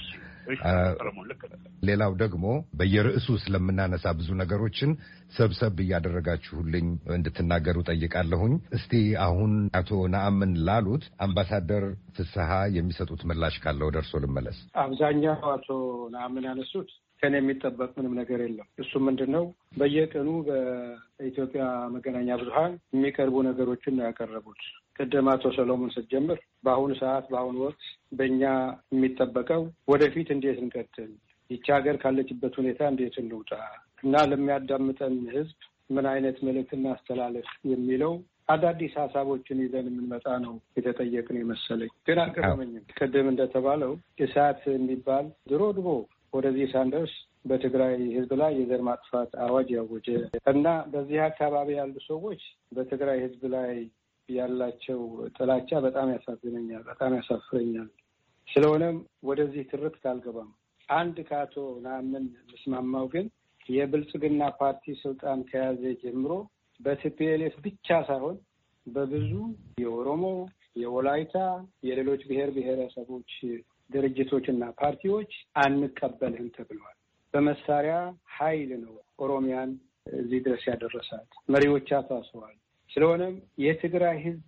Speaker 14: ሌላው ደግሞ በየርዕሱ ስለምናነሳ ብዙ ነገሮችን ሰብሰብ እያደረጋችሁልኝ እንድትናገሩ ጠይቃለሁኝ። እስቲ አሁን አቶ ነአምን ላሉት አምባሳደር ፍስሐ የሚሰጡት ምላሽ ካለው ደርሶ ልመለስ።
Speaker 3: አብዛኛው አቶ ነአምን ያነሱት ከኔ የሚጠበቅ ምንም ነገር የለም። እሱ ምንድነው በየቀኑ በኢትዮጵያ መገናኛ ብዙሃን የሚቀርቡ ነገሮችን ነው ያቀረቡት። ቅድም አቶ ሰሎሞን ስትጀምር በአሁኑ ሰዓት በአሁኑ ወቅት በእኛ የሚጠበቀው ወደፊት እንዴት እንቀጥል፣ ይቺ ሀገር ካለችበት ሁኔታ እንዴት እንውጣ እና ለሚያዳምጠን ህዝብ ምን አይነት መልዕክት እናስተላለፍ የሚለው አዳዲስ ሀሳቦችን ይዘን የምንመጣ ነው የተጠየቅን የመሰለኝ። ግን አልገረመኝም። ቅድም እንደተባለው እሳት የሚባል ድሮ ድሮ ወደዚህ ሳንደርስ በትግራይ ህዝብ ላይ የዘር ማጥፋት አዋጅ ያወጀ እና በዚህ አካባቢ ያሉ ሰዎች በትግራይ ህዝብ ላይ ያላቸው ጥላቻ በጣም ያሳዝነኛል፣ በጣም ያሳፍረኛል። ስለሆነም ወደዚህ ትርክት አልገባም። አንድ ከአቶ ነአምን ምስማማው ግን የብልጽግና ፓርቲ ስልጣን ከያዘ ጀምሮ በቲፒኤልኤፍ ብቻ ሳይሆን በብዙ የኦሮሞ፣ የወላይታ፣ የሌሎች ብሔር ብሔረሰቦች ድርጅቶችና ፓርቲዎች አንቀበልህም ተብለዋል። በመሳሪያ ኃይል ነው ኦሮሚያን እዚህ ድረስ ያደረሳት። መሪዎች ታስረዋል። ስለሆነም የትግራይ ህዝብ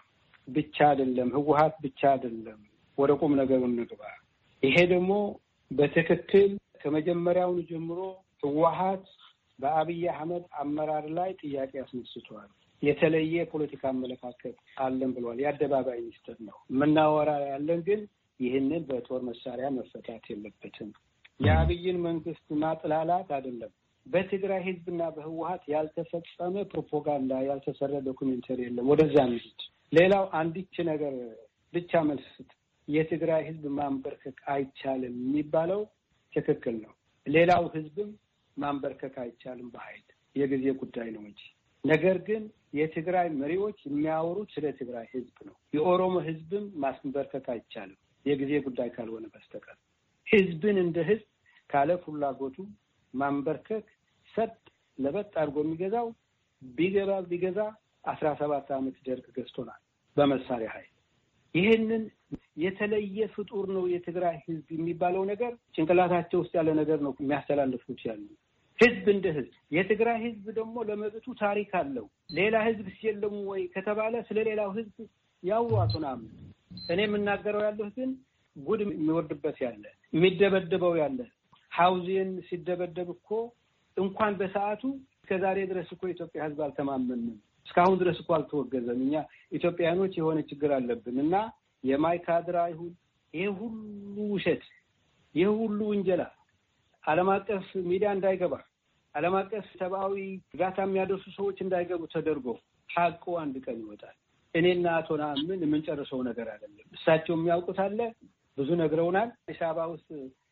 Speaker 3: ብቻ አይደለም፣ ህወሓት ብቻ አይደለም። ወደ ቁም ነገሩ እንግባ። ይሄ ደግሞ በትክክል ከመጀመሪያውን ጀምሮ ህወሓት በአብይ አህመድ አመራር ላይ ጥያቄ አስነስቷል። የተለየ ፖለቲካ አመለካከት አለን ብሏል። የአደባባይ ሚስጥር ነው የምናወራ ያለን። ግን ይህንን በጦር መሳሪያ መፈታት የለበትም። የአብይን መንግስት ማጥላላት አይደለም። በትግራይ ህዝብና በህወሓት ያልተፈጸመ ፕሮፓጋንዳ፣ ያልተሰራ ዶኩሜንተሪ የለም። ወደዛ እንሂድ። ሌላው አንዲች ነገር ብቻ መልስ የትግራይ ህዝብ ማንበርከክ አይቻልም የሚባለው ትክክል ነው። ሌላው ህዝብም ማንበርከክ አይቻልም በኃይል የጊዜ ጉዳይ ነው እንጂ። ነገር ግን የትግራይ መሪዎች የሚያወሩት ስለ ትግራይ ህዝብ ነው። የኦሮሞ ህዝብም ማስበርከክ አይቻልም የጊዜ ጉዳይ ካልሆነ በስተቀር። ህዝብን እንደ ህዝብ ካለ ፍላጎቱ ማንበርከክ ሰጥ ለበጥ አድርጎ የሚገዛው ቢገባ ቢገዛ አስራ ሰባት ዓመት ደርግ ገዝቶናል በመሳሪያ ኃይል። ይሄንን የተለየ ፍጡር ነው የትግራይ ህዝብ የሚባለው ነገር ጭንቅላታቸው ውስጥ ያለ ነገር ነው የሚያስተላልፉት ያሉ ህዝብ እንደ ህዝብ። የትግራይ ህዝብ ደግሞ ለመብቱ ታሪክ አለው። ሌላ ህዝብ ሲየለሙ ወይ ከተባለ ስለሌላው ህዝብ ያዋጡናም። እኔ የምናገረው ያለው ግን ጉድ የሚወርድበት ያለ የሚደበደበው ያለ ሐውዜን ሲደበደብ እኮ እንኳን በሰዓቱ ከዛሬ ድረስ እኮ ኢትዮጵያ ህዝብ አልተማመንም። እስካሁን ድረስ እኮ አልተወገዘም። እኛ ኢትዮጵያኖች የሆነ ችግር አለብን እና የማይካድራ ይሁን ይሄ ሁሉ ውሸት ይሄ ሁሉ ወንጀላ ዓለም አቀፍ ሚዲያ እንዳይገባ ዓለም አቀፍ ሰብአዊ እርዳታ የሚያደርሱ ሰዎች እንዳይገቡ ተደርጎ ሐቁ አንድ ቀን ይወጣል። እኔና አቶ ነአምን የምንጨርሰው ነገር አይደለም። እሳቸው የሚያውቁት አለ ብዙ ነግረውናል። አዲስ አበባ ውስጥ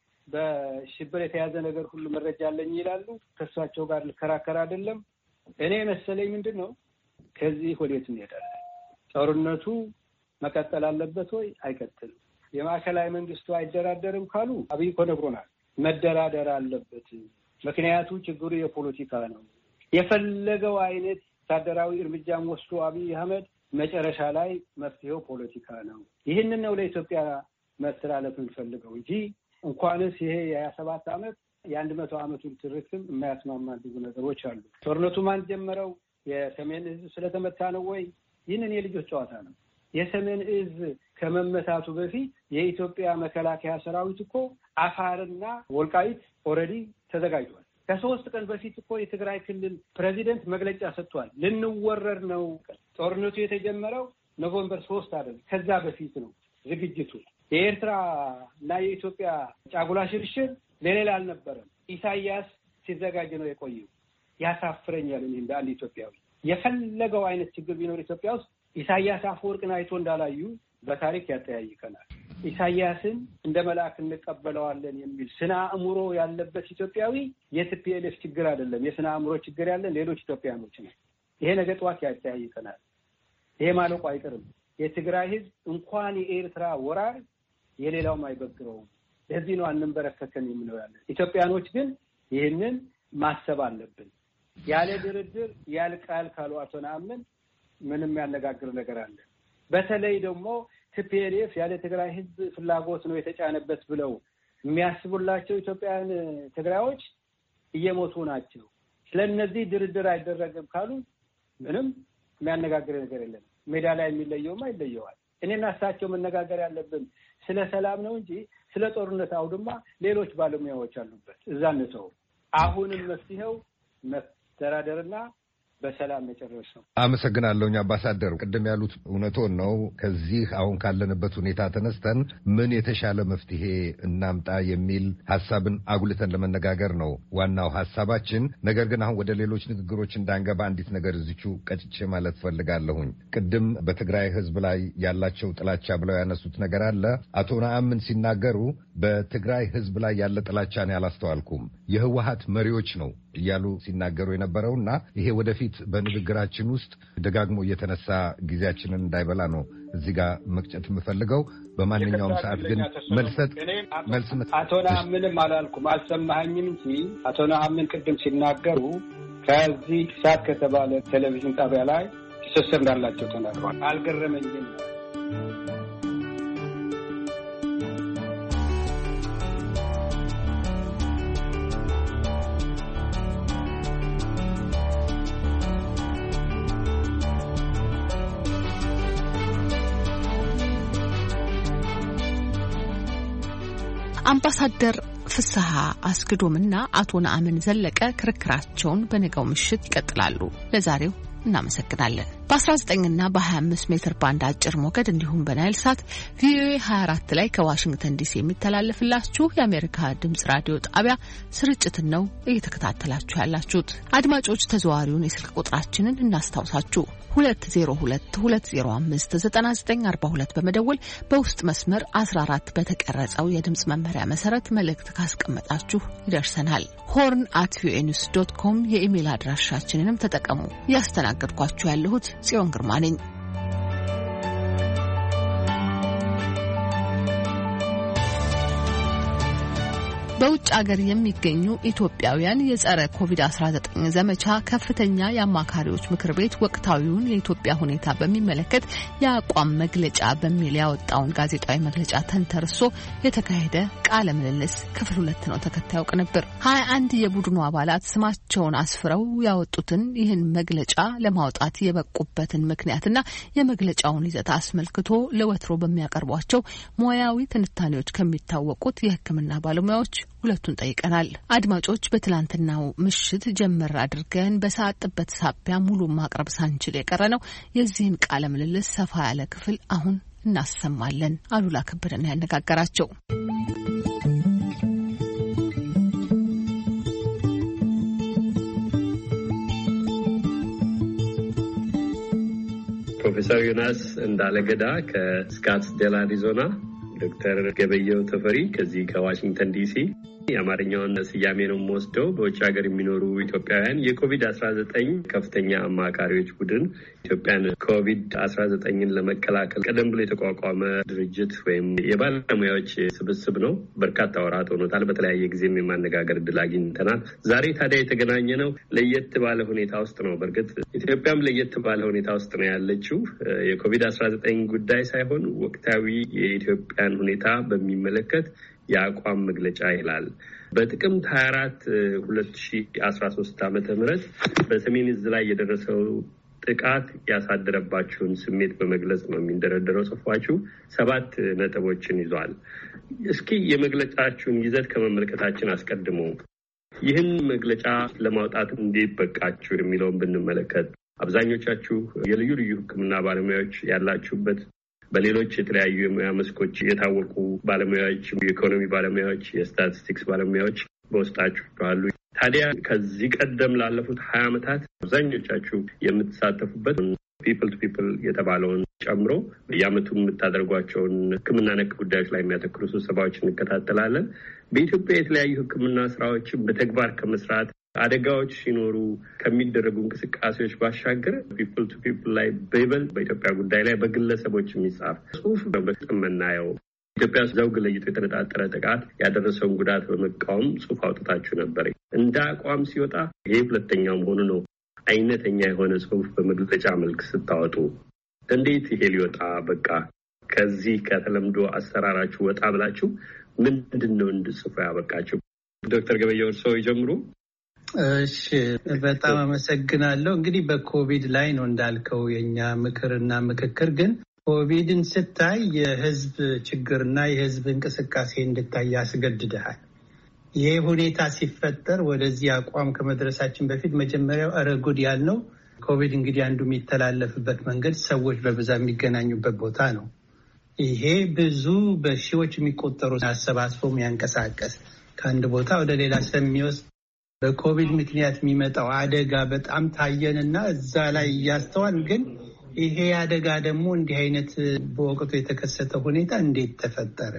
Speaker 3: በሽብር የተያዘ ነገር ሁሉ መረጃ አለኝ ይላሉ። ከእሳቸው ጋር ልከራከር አይደለም። እኔ መሰለኝ ምንድነው ከዚህ ወዴት እንሄዳለን? ጦርነቱ መቀጠል አለበት ወይ አይቀጥልም? የማዕከላዊ መንግስቱ አይደራደርም ካሉ አብይ እኮ ነግሮናል። መደራደር አለበት። ምክንያቱ ችግሩ የፖለቲካ ነው። የፈለገው አይነት ወታደራዊ እርምጃም ወስዶ አብይ አህመድ መጨረሻ ላይ መፍትሄው ፖለቲካ ነው። ይህንን ነው ለኢትዮጵያ መስተላለፍ እንፈልገው እንጂ እንኳንስ ይሄ የሀያ ሰባት ዓመት የአንድ መቶ ዓመቱን ትርክትም የማያስማማ ብዙ ነገሮች አሉ። ጦርነቱ ማን ጀመረው? የሰሜን እዝ ስለተመታ ነው ወይ? ይህንን የልጆች ጨዋታ ነው። የሰሜን እዝ ከመመታቱ በፊት የኢትዮጵያ መከላከያ ሰራዊት እኮ አፋርና ወልቃይት ኦልሬዲ ተዘጋጅቷል። ከሶስት ቀን በፊት እኮ የትግራይ ክልል ፕሬዚደንት መግለጫ ሰጥቷል። ልንወረር ነው። ጦርነቱ የተጀመረው ኖቬምበር ሶስት አይደል? ከዛ በፊት ነው ዝግጅቱ። የኤርትራ እና የኢትዮጵያ ጫጉላ ሽርሽር ለሌላ አልነበረም። ኢሳያስ ሲዘጋጅ ነው የቆየው። ያሳፍረኛል። እኔ እንደ አንድ ኢትዮጵያዊ የፈለገው አይነት ችግር ቢኖር ኢትዮጵያ ውስጥ ኢሳያስ አፈወርቅን አይቶ እንዳላዩ በታሪክ ያጠያይቀናል። ኢሳያስን እንደ መልአክ እንቀበለዋለን የሚል ስነ አእምሮ ያለበት ኢትዮጵያዊ የቲፒኤልኤፍ ችግር አይደለም። የስነ አእምሮ ችግር ያለን ሌሎች ኢትዮጵያኖች ነው። ይሄ ነገ ጠዋት ያጠያይቀናል። ይሄ ማለቁ አይቀርም። የትግራይ ህዝብ እንኳን የኤርትራ ወራር የሌላውም አይበግረውም። ለዚህ ነው አንንበረከከን የምንለው ያለን። ኢትዮጵያኖች ግን ይህንን ማሰብ አለብን። ያለ ድርድር ያልቃል ካሉ አቶ ነአምን ምንም ያነጋግር ነገር አለ። በተለይ ደግሞ ቲፒኤልኤፍ ያለ ትግራይ ህዝብ ፍላጎት ነው የተጫነበት ብለው የሚያስቡላቸው ኢትዮጵያውያን ትግራዮች እየሞቱ ናቸው። ስለነዚህ ድርድር አይደረግም ካሉ ምንም የሚያነጋግር ነገር የለም። ሜዳ ላይ የሚለየውም አይለየዋል። እኔና እሳቸው መነጋገር ያለብን ስለ ሰላም ነው እንጂ ስለ ጦርነት አውድማ ሌሎች ባለሙያዎች አሉበት። እዛ ነው አሁንም መፍትሄው መደራደርና በሰላም መጨረስ ነው።
Speaker 14: አመሰግናለሁኝ አምባሳደር። ቅድም ያሉት እውነቶን ነው። ከዚህ አሁን ካለንበት ሁኔታ ተነስተን ምን የተሻለ መፍትሄ እናምጣ የሚል ሐሳብን አጉልተን ለመነጋገር ነው ዋናው ሐሳባችን። ነገር ግን አሁን ወደ ሌሎች ንግግሮች እንዳንገባ አንዲት ነገር እዚቹ ቀጭቼ ማለት ፈልጋለሁኝ። ቅድም በትግራይ ህዝብ ላይ ያላቸው ጥላቻ ብለው ያነሱት ነገር አለ። አቶ ነአምን ሲናገሩ በትግራይ ህዝብ ላይ ያለ ጥላቻ ነው ያላስተዋልኩም፣ የህወሓት መሪዎች ነው እያሉ ሲናገሩ የነበረውና ይሄ ወደፊት በንግግራችን ውስጥ ደጋግሞ እየተነሳ ጊዜያችንን እንዳይበላ ነው እዚህ ጋር መቅጨት የምፈልገው። በማንኛውም ሰዓት ግን መልሰት መልስ
Speaker 3: አቶ ነአምንም አላልኩም፣ አልሰማኸኝም እንጂ አቶ ነአምን ቅድም ሲናገሩ ከዚህ ሳት ከተባለ ቴሌቪዥን ጣቢያ ላይ ትስስር እንዳላቸው ተናግሯል። አልገረመኝም።
Speaker 2: አምባሳደር ፍስሐ አስገዶምና አቶ ነአምን ዘለቀ ክርክራቸውን በነገው ምሽት ይቀጥላሉ። ለዛሬው እናመሰግናለን። በ19 እና በ25 ሜትር ባንድ አጭር ሞገድ እንዲሁም በናይል ሳት ቪኦኤ ሃያ አራት ላይ ከዋሽንግተን ዲሲ የሚተላለፍላችሁ የአሜሪካ ድምጽ ራዲዮ ጣቢያ ስርጭትን ነው እየተከታተላችሁ ያላችሁት። አድማጮች ተዘዋሪውን የስልክ ቁጥራችንን እናስታውሳችሁ። ሁለት ዜሮ ሁለት ሁለት ዜሮ አምስት ዘጠና ዘጠኝ አርባ ሁለት በመደወል በውስጥ መስመር አስራ አራት በተቀረጸው የድምጽ መመሪያ መሰረት መልእክት ካስቀመጣችሁ ይደርሰናል። ሆርን አት ቪኦኤ ኒውስ ዶት ኮም የኢሜል አድራሻችንንም ተጠቀሙ። ያስተናገድኳችሁ ያለሁት ጽዮን ግርማ ነኝ። በውጭ ሀገር የሚገኙ ኢትዮጵያውያን የጸረ ኮቪድ አስራ ዘጠኝ ዘመቻ ከፍተኛ የአማካሪዎች ምክር ቤት ወቅታዊውን የኢትዮጵያ ሁኔታ በሚመለከት የአቋም መግለጫ በሚል ያወጣውን ጋዜጣዊ መግለጫ ተንተርሶ የተካሄደ ቃለ ምልልስ ክፍል ሁለት ነው ተከታዩ ቅንብር። ሀያ አንድ የቡድኑ አባላት ስማቸውን አስፍረው ያወጡትን ይህን መግለጫ ለማውጣት የበቁበትን ምክንያትና የመግለጫውን ይዘት አስመልክቶ ለወትሮ በሚያቀርቧቸው ሙያዊ ትንታኔዎች ከሚታወቁት የሕክምና ባለሙያዎች ሁለቱን ጠይቀናል። አድማጮች፣ በትላንትናው ምሽት ጀመር አድርገን በሰዓት ጥበት ሳቢያ ሙሉ ማቅረብ ሳንችል የቀረነው የዚህን ቃለ ምልልስ ሰፋ ያለ ክፍል አሁን እናሰማለን። አሉላ ከበደና ያነጋገራቸው
Speaker 15: ፕሮፌሰር ዮናስ እንዳለገዳ ከስካትስዴል አሪዞና፣ ዶክተር ገበየው ተፈሪ ከዚህ ከዋሽንግተን ዲሲ የአማርኛውን ስያሜ ነው የምወስደው። በውጭ ሀገር የሚኖሩ ኢትዮጵያውያን የኮቪድ አስራ ዘጠኝ ከፍተኛ አማካሪዎች ቡድን ኢትዮጵያን ኮቪድ አስራ ዘጠኝን ለመከላከል ቀደም ብሎ የተቋቋመ ድርጅት ወይም የባለሙያዎች ስብስብ ነው። በርካታ ወራት ሆኖታል። በተለያየ ጊዜም የማነጋገር እድል አግኝተናል። ዛሬ ታዲያ የተገናኘ ነው ለየት ባለ ሁኔታ ውስጥ ነው። በእርግጥ ኢትዮጵያም ለየት ባለ ሁኔታ ውስጥ ነው ያለችው። የኮቪድ አስራ ዘጠኝ ጉዳይ ሳይሆን ወቅታዊ የኢትዮጵያን ሁኔታ በሚመለከት የአቋም መግለጫ ይላል። በጥቅምት ሀያ አራት ሁለት ሺህ አስራ ሶስት ዓመተ ምህረት በሰሜን ዕዝ ላይ የደረሰው ጥቃት ያሳደረባችሁን ስሜት በመግለጽ ነው የሚንደረደረው ጽሑፋችሁ። ሰባት ነጥቦችን ይዟል። እስኪ የመግለጫችሁን ይዘት ከመመልከታችን አስቀድሞ ይህን መግለጫ ለማውጣት እንዴት በቃችሁ የሚለውን ብንመለከት፣ አብዛኞቻችሁ የልዩ ልዩ ሕክምና ባለሙያዎች ያላችሁበት፣ በሌሎች የተለያዩ የሙያ መስኮች የታወቁ ባለሙያዎች፣ የኢኮኖሚ ባለሙያዎች፣ የስታቲስቲክስ ባለሙያዎች በውስጣችሁ አሉ። ታዲያ ከዚህ ቀደም ላለፉት ሀያ ዓመታት አብዛኞቻችሁ የምትሳተፉበት ፒፕል ቱ ፒፕል የተባለውን ጨምሮ የዓመቱ የምታደርጓቸውን ሕክምና ነክ ጉዳዮች ላይ የሚያተክሩ ስብሰባዎች እንከታተላለን። በኢትዮጵያ የተለያዩ ሕክምና ስራዎችን በተግባር ከመስራት አደጋዎች ሲኖሩ ከሚደረጉ እንቅስቃሴዎች ባሻገር ፒፕል ቱ ፒፕል ላይ በይበልጥ በኢትዮጵያ ጉዳይ ላይ በግለሰቦች የሚጻፍ ጽሁፍ በምናየው ኢትዮጵያ ዘውግ ለይቶ የተነጣጠረ ጥቃት ያደረሰውን ጉዳት በመቃወም ጽሁፍ አውጥታችሁ ነበር። እንደ አቋም ሲወጣ ይሄ ሁለተኛው መሆኑ ነው። አይነተኛ የሆነ ጽሁፍ በመግለጫ መልክ ስታወጡ እንዴት ይሄ ሊወጣ በቃ? ከዚህ ከተለምዶ አሰራራችሁ ወጣ ብላችሁ ምንድን ነው እንድጽፉ ያበቃችሁ? ዶክተር ገበየው እርስዎ ይጀምሩ።
Speaker 7: እሺ፣ በጣም አመሰግናለሁ። እንግዲህ በኮቪድ ላይ ነው እንዳልከው የኛ ምክርና ምክክር። ግን ኮቪድን ስታይ የህዝብ ችግርና የህዝብ እንቅስቃሴ እንድታይ ያስገድድሃል። ይህ ሁኔታ ሲፈጠር ወደዚህ አቋም ከመድረሳችን በፊት መጀመሪያው ኧረ ጉድ ያልነው ኮቪድ እንግዲህ አንዱ የሚተላለፍበት መንገድ ሰዎች በብዛት የሚገናኙበት ቦታ ነው። ይሄ ብዙ በሺዎች የሚቆጠሩ አሰባስቦ የሚያንቀሳቀስ ከአንድ ቦታ ወደ ሌላ ስለሚወስድ በኮቪድ ምክንያት የሚመጣው አደጋ በጣም ታየንና እዛ ላይ እያስተዋል፣ ግን ይሄ አደጋ ደግሞ እንዲህ አይነት በወቅቱ የተከሰተ ሁኔታ እንዴት ተፈጠረ?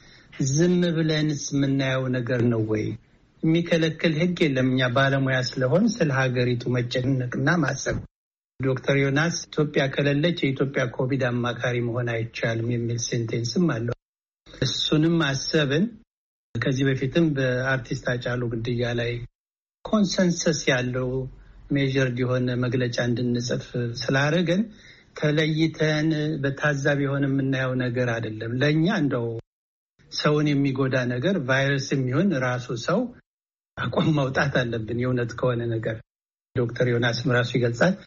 Speaker 7: ዝም ብለንስ የምናየው ነገር ነው ወይ? የሚከለክል ህግ የለም። እኛ ባለሙያ ስለሆን ስለ ሀገሪቱ መጨነቅና ማሰብ። ዶክተር ዮናስ ኢትዮጵያ ከሌለች የኢትዮጵያ ኮቪድ አማካሪ መሆን አይቻልም የሚል ሴንቴንስም አለው። እሱንም አሰብን። ከዚህ በፊትም በአርቲስት ሃጫሉ ግድያ ላይ ኮንሰንሰስ ያለው ሜጀርድ የሆነ መግለጫ እንድንጽፍ ስላደረገን ተለይተን በታዛቢ የሆነ የምናየው ነገር አይደለም። ለእኛ እንደው ሰውን የሚጎዳ ነገር ቫይረስ የሚሆን ራሱ ሰው አቋም ማውጣት አለብን። የእውነት ከሆነ ነገር ዶክተር ዮናስም ራሱ ይገልጻል።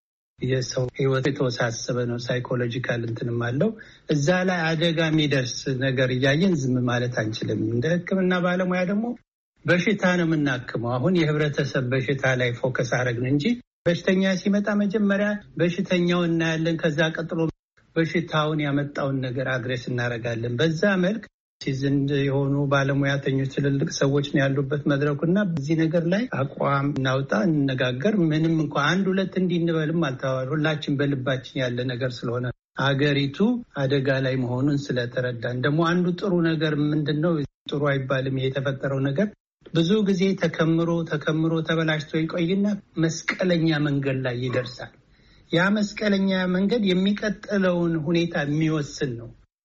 Speaker 7: የሰው ህይወት የተወሳሰበ ነው፣ ሳይኮሎጂካል እንትንም አለው። እዛ ላይ አደጋ የሚደርስ ነገር እያየን ዝም ማለት አንችልም። እንደ ሕክምና ባለሙያ ደግሞ በሽታ ነው የምናክመው። አሁን የህብረተሰብ በሽታ ላይ ፎከስ አደረግን እንጂ በሽተኛ ሲመጣ መጀመሪያ በሽተኛው እናያለን። ከዛ ቀጥሎ በሽታውን ያመጣውን ነገር አድሬስ እናደርጋለን። በዛ መልክ ሲዝንድ የሆኑ ባለሙያተኞች ትልልቅ ሰዎች ነው ያሉበት መድረኩና በዚህ ነገር ላይ አቋም እናውጣ፣ እንነጋገር። ምንም እንኳን አንድ ሁለት እንዲህ እንበልም አልተባለ። ሁላችን በልባችን ያለ ነገር ስለሆነ አገሪቱ አደጋ ላይ መሆኑን ስለተረዳን ደግሞ አንዱ ጥሩ ነገር ምንድነው? ጥሩ አይባልም ይሄ የተፈጠረው ነገር ብዙ ጊዜ ተከምሮ ተከምሮ ተበላሽቶ ይቆይና መስቀለኛ መንገድ ላይ ይደርሳል። ያ መስቀለኛ መንገድ የሚቀጥለውን ሁኔታ የሚወስን ነው።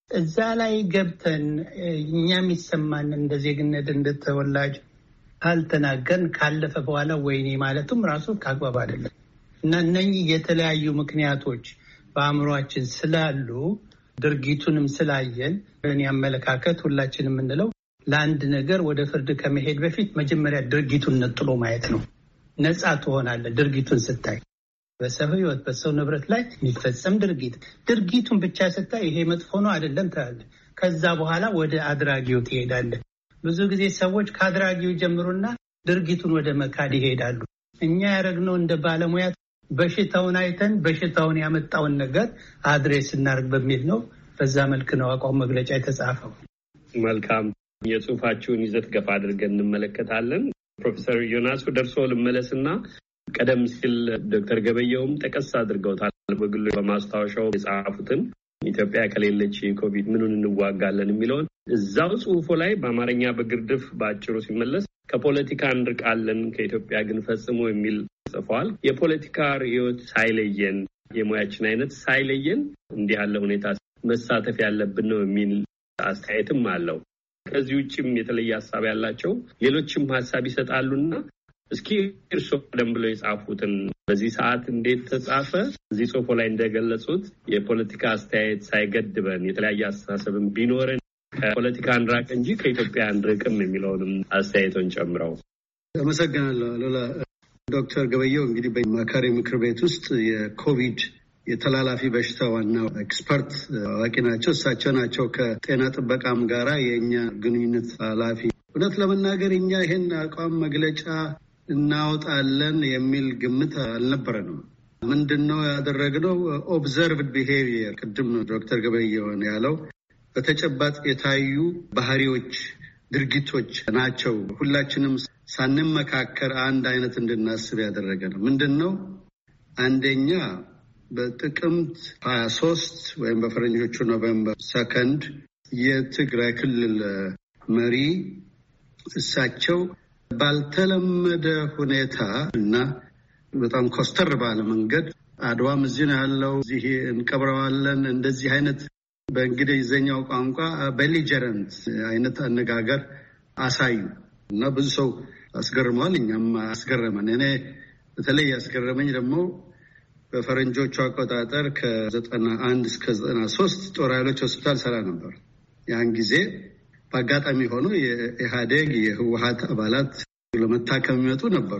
Speaker 7: እዛ ላይ ገብተን እኛ የሚሰማን እንደ ዜግነት እንደተወላጅ ካልተናገርን ካለፈ በኋላ ወይኔ ማለቱም ራሱ ካግባብ አይደለም እና እነኚህ የተለያዩ ምክንያቶች በአእምሯችን ስላሉ ድርጊቱንም ስላየን በእኔ አመለካከት ሁላችንም የምንለው ለአንድ ነገር ወደ ፍርድ ከመሄድ በፊት መጀመሪያ ድርጊቱን ነጥሎ ማየት ነው። ነፃ ትሆናለህ ድርጊቱን ስታይ። በሰው ሕይወት በሰው ንብረት ላይ የሚፈጸም ድርጊት ድርጊቱን ብቻ ስታይ ይሄ መጥፎ ነው አይደለም ትላለህ። ከዛ በኋላ ወደ አድራጊው ትሄዳለህ። ብዙ ጊዜ ሰዎች ከአድራጊው ጀምሩና ድርጊቱን ወደ መካድ ይሄዳሉ። እኛ ያደረግነው እንደ ባለሙያ በሽታውን አይተን በሽታውን ያመጣውን ነገር አድሬስ እናርግ በሚል ነው። በዛ መልክ ነው አቋም መግለጫ የተጻፈው።
Speaker 15: መልካም የጽሁፋችሁን ይዘት ገፋ አድርገን እንመለከታለን። ፕሮፌሰር ዮናስ ደርሶ ልመለስና ቀደም ሲል ዶክተር ገበየውም ጠቀስ አድርገውታል። በግሉ በማስታወሻው የጻፉትን ኢትዮጵያ ከሌለች ኮቪድ ምኑን እንዋጋለን የሚለውን እዛው ጽሁፎ ላይ በአማርኛ በግርድፍ በአጭሩ ሲመለስ ከፖለቲካ እንርቃለን ከኢትዮጵያ ግን ፈጽሞ የሚል ጽፏል። የፖለቲካ ርዕዮት ሳይለየን የሙያችን አይነት ሳይለየን እንዲህ ያለ ሁኔታ መሳተፍ ያለብን ነው የሚል አስተያየትም አለው። ከዚህ ውጭም የተለየ ሀሳብ ያላቸው ሌሎችም ሀሳብ ይሰጣሉና እስኪ እርስዎ ቀደም ብለው የጻፉትን በዚህ ሰዓት እንዴት ተጻፈ? እዚህ ጽሁፎ ላይ እንደገለጹት የፖለቲካ አስተያየት ሳይገድበን የተለያየ አስተሳሰብን ቢኖረን ከፖለቲካ እንራቅ እንጂ ከኢትዮጵያ አንርቅም የሚለውንም አስተያየቶን ጨምረው።
Speaker 6: አመሰግናለሁ ሉላ። ዶክተር ገበየው እንግዲህ በማካሪ ምክር ቤት ውስጥ የኮቪድ የተላላፊ በሽታ ዋና ኤክስፐርት አዋቂ ናቸው። እሳቸው ናቸው ከጤና ጥበቃም ጋራ የእኛ ግንኙነት ኃላፊ። እውነት ለመናገር እኛ ይሄን አቋም መግለጫ እናወጣለን የሚል ግምት አልነበረንም። ምንድነው ያደረግነው? ኦብዘርቭድ ቢሄቪየር ቅድም ዶክተር ገበየው ያለው በተጨባጭ የታዩ ባህሪዎች፣ ድርጊቶች ናቸው ሁላችንም ሳንመካከር አንድ አይነት እንድናስብ ያደረገ ነው። ምንድነው? አንደኛ በጥቅምት ሀያ ሶስት ወይም በፈረንጆቹ ኖቬምበር ሰከንድ የትግራይ ክልል መሪ እሳቸው ባልተለመደ ሁኔታ እና በጣም ኮስተር ባለ መንገድ አድዋም እዚህ ነው ያለው፣ እዚህ እንቀብረዋለን፣ እንደዚህ አይነት በእንግሊዝኛው ቋንቋ ቤሊጀረንት አይነት አነጋገር አሳዩ እና ብዙ ሰው አስገርመዋል። እኛም አስገረመን። እኔ በተለይ ያስገረመኝ ደግሞ በፈረንጆቹ አቆጣጠር ከዘጠና አንድ እስከ ዘጠና ሶስት ጦር ኃይሎች ሆስፒታል ሰራ ነበር። ያን ጊዜ በአጋጣሚ ሆኖ የኢህአዴግ የህወሀት አባላት ለመታከም የሚመጡ ነበሩ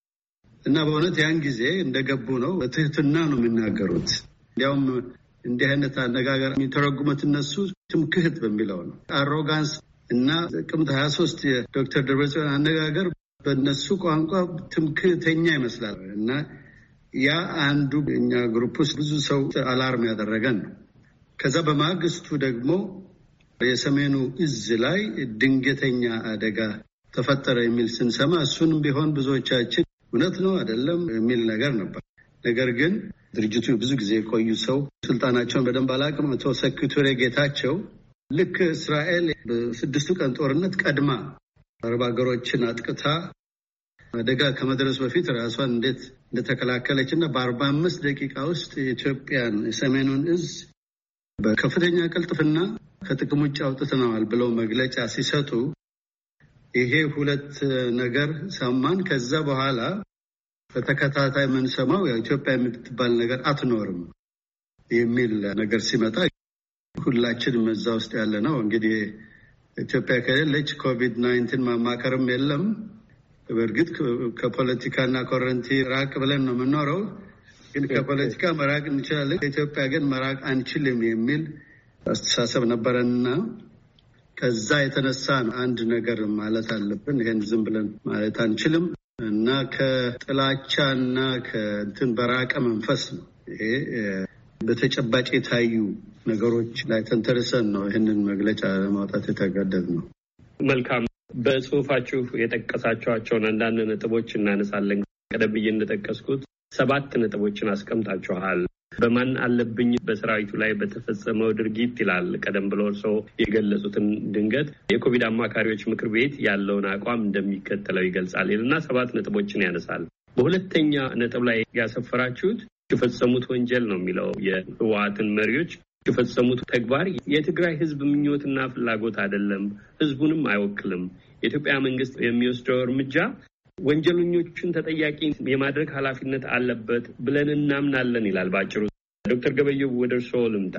Speaker 6: እና በእውነት ያን ጊዜ እንደገቡ ነው በትህትና ነው የሚናገሩት። እንዲያውም እንዲህ አይነት አነጋገር የሚተረጉሙት እነሱ ትምክህት በሚለው ነው። አሮጋንስ እና ጥቅምት ሀያ ሶስት የዶክተር ደብረጽዮን አነጋገር በእነሱ ቋንቋ ትምክህተኛ ይመስላል እና ያ አንዱ እኛ ግሩፕ ውስጥ ብዙ ሰው አላርም ያደረገን ነው። ከዛ በማግስቱ ደግሞ የሰሜኑ እዝ ላይ ድንገተኛ አደጋ ተፈጠረ የሚል ስንሰማ እሱንም ቢሆን ብዙዎቻችን እውነት ነው አይደለም የሚል ነገር ነበር። ነገር ግን ድርጅቱ ብዙ ጊዜ የቆዩ ሰው ስልጣናቸውን በደንብ አላቅም አቶ ሴኩሪቲ ጌታቸው ልክ እስራኤል በስድስቱ ቀን ጦርነት ቀድማ አረብ ሀገሮችን አጥቅታ አደጋ ከመድረሱ በፊት ራሷን እንዴት እንደተከላከለች እና በአርባ አምስት ደቂቃ ውስጥ የኢትዮጵያን የሰሜኑን እዝ በከፍተኛ ቅልጥፍና ከጥቅም ውጭ አውጥተናል ብለው መግለጫ ሲሰጡ ይሄ ሁለት ነገር ሰማን። ከዛ በኋላ በተከታታይ የምንሰማው የኢትዮጵያ የምትባል ነገር አትኖርም የሚል ነገር ሲመጣ ሁላችንም እዛ ውስጥ ያለ ነው። እንግዲህ ኢትዮጵያ ከሌለች ኮቪድ ናይንቲን ማማከርም የለም። በእርግጥ ከፖለቲካና ኮረንቲ ራቅ ብለን ነው የምንኖረው። ግን ከፖለቲካ መራቅ እንችላለን፣ ከኢትዮጵያ ግን መራቅ አንችልም የሚል አስተሳሰብ ነበረና ከዛ የተነሳ ነው አንድ ነገር ማለት አለብን፣ ይሄን ዝም ብለን ማለት አንችልም እና ከጥላቻና ከእንትን በራቀ መንፈስ ነው ይሄ በተጨባጭ የታዩ ነገሮች ላይ ተንተርሰን ነው ይህንን መግለጫ ለማውጣት የተገደድ ነው።
Speaker 15: መልካም። በጽሁፋችሁ የጠቀሳችኋቸውን አንዳንድ ነጥቦች እናነሳለን። ቀደም ብዬ እንደጠቀስኩት ሰባት ነጥቦችን አስቀምጣችኋል። በማን አለብኝ በሰራዊቱ ላይ በተፈጸመው ድርጊት ይላል። ቀደም ብሎ እርስዎ የገለጹትን ድንገት የኮቪድ አማካሪዎች ምክር ቤት ያለውን አቋም እንደሚከተለው ይገልጻል እና ሰባት ነጥቦችን ያነሳል። በሁለተኛ ነጥብ ላይ ያሰፈራችሁት የፈጸሙት ወንጀል ነው የሚለው የህወሓትን መሪዎች የፈጸሙት ተግባር የትግራይ ህዝብ ምኞትና ፍላጎት አይደለም፣ ህዝቡንም አይወክልም። የኢትዮጵያ መንግስት የሚወስደው እርምጃ ወንጀለኞቹን ተጠያቂ የማድረግ ኃላፊነት አለበት ብለን እናምናለን ይላል ባጭሩ። ዶክተር ገበየው ወደ እርስዎ ልምጣ።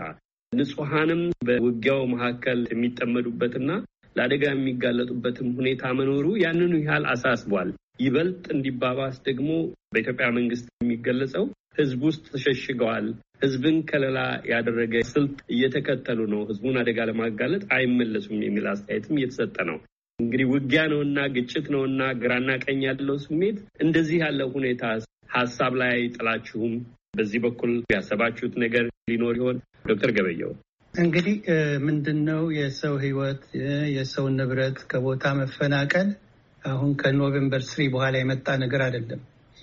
Speaker 15: ንጹሃንም በውጊያው መካከል የሚጠመዱበትና ለአደጋ የሚጋለጡበትም ሁኔታ መኖሩ ያንኑ ያህል አሳስቧል። ይበልጥ እንዲባባስ ደግሞ በኢትዮጵያ መንግስት የሚገለጸው ህዝብ ውስጥ ተሸሽገዋል፣ ህዝብን ከለላ ያደረገ ስልት እየተከተሉ ነው፣ ህዝቡን አደጋ ለማጋለጥ አይመለሱም የሚል አስተያየትም እየተሰጠ ነው። እንግዲህ ውጊያ ነውና ግጭት ነውና ግራና ቀኝ ያለው ስሜት እንደዚህ ያለው ሁኔታ ሀሳብ ላይ ጥላችሁም በዚህ በኩል ያሰባችሁት ነገር ሊኖር ይሆን? ዶክተር ገበየው
Speaker 7: እንግዲህ ምንድነው የሰው ህይወት የሰው ንብረት ከቦታ መፈናቀል አሁን ከኖቬምበር ስሪ በኋላ የመጣ ነገር አይደለም፣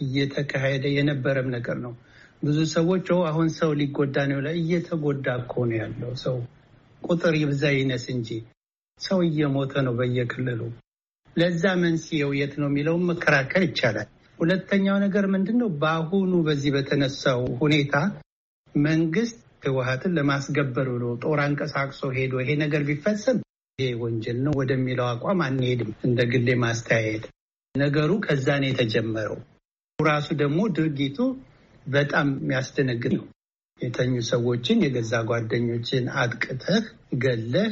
Speaker 7: እየተካሄደ የነበረም ነገር ነው። ብዙ ሰዎች አሁን ሰው ሊጎዳ ነው ላይ እየተጎዳ እኮ ነው ያለው። ሰው ቁጥር ይብዛ ይነስ እንጂ ሰው እየሞተ ነው በየክልሉ። ለዛ መንስኤው የት ነው የሚለውን መከራከር ይቻላል። ሁለተኛው ነገር ምንድነው በአሁኑ በዚህ በተነሳው ሁኔታ መንግስት ህወሓትን ለማስገበር ብሎ ጦር አንቀሳቅሶ ሄዶ ይሄ ነገር ቢፈጸም ይሄ ወንጀል ነው ወደሚለው አቋም አንሄድም። እንደ ግሌ ማስተያየት ነገሩ ከዛ ነው የተጀመረው። ራሱ ደግሞ ድርጊቱ በጣም የሚያስደነግጥ ነው። የተኙ ሰዎችን የገዛ ጓደኞችን አጥቅተህ ገለህ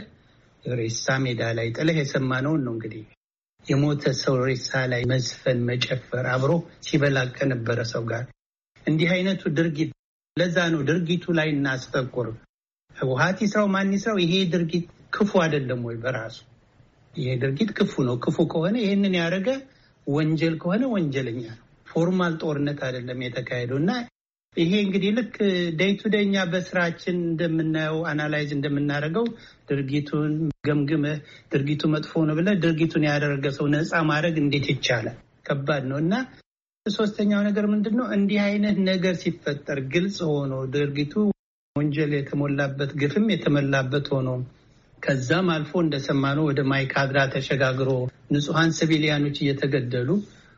Speaker 7: ሬሳ ሜዳ ላይ ጥለህ የሰማነውን ነው። እንግዲህ የሞተ ሰው ሬሳ ላይ መዝፈን መጨፈር አብሮ ሲበላ ከነበረ ሰው ጋር እንዲህ አይነቱ ድርጊት ለዛ ነው ድርጊቱ ላይ እናስተቆር። ህወሓት ይስራው ማን ይስራው ይሄ ድርጊት ክፉ አይደለም ወይ? በራሱ ይሄ ድርጊት ክፉ ነው። ክፉ ከሆነ ይሄንን ያደረገ ወንጀል ከሆነ ወንጀለኛ ነው። ፎርማል ጦርነት አይደለም የተካሄደው እና ይሄ እንግዲህ ልክ ዴይ ቱ ዴይ እኛ በስራችን እንደምናየው አናላይዝ እንደምናደርገው ድርጊቱን ገምግመህ ድርጊቱ መጥፎ ነው ብለህ ድርጊቱን ያደረገ ሰው ነፃ ማድረግ እንዴት ይቻላል? ከባድ ነው። እና ሶስተኛው ነገር ምንድነው እንዲህ አይነት ነገር ሲፈጠር ግልጽ ሆኖ ድርጊቱ ወንጀል የተሞላበት ግፍም የተሞላበት ሆኖ ከዛም አልፎ እንደሰማነው ወደ ማይካድራ ተሸጋግሮ ንጹሃን ሲቪሊያኖች እየተገደሉ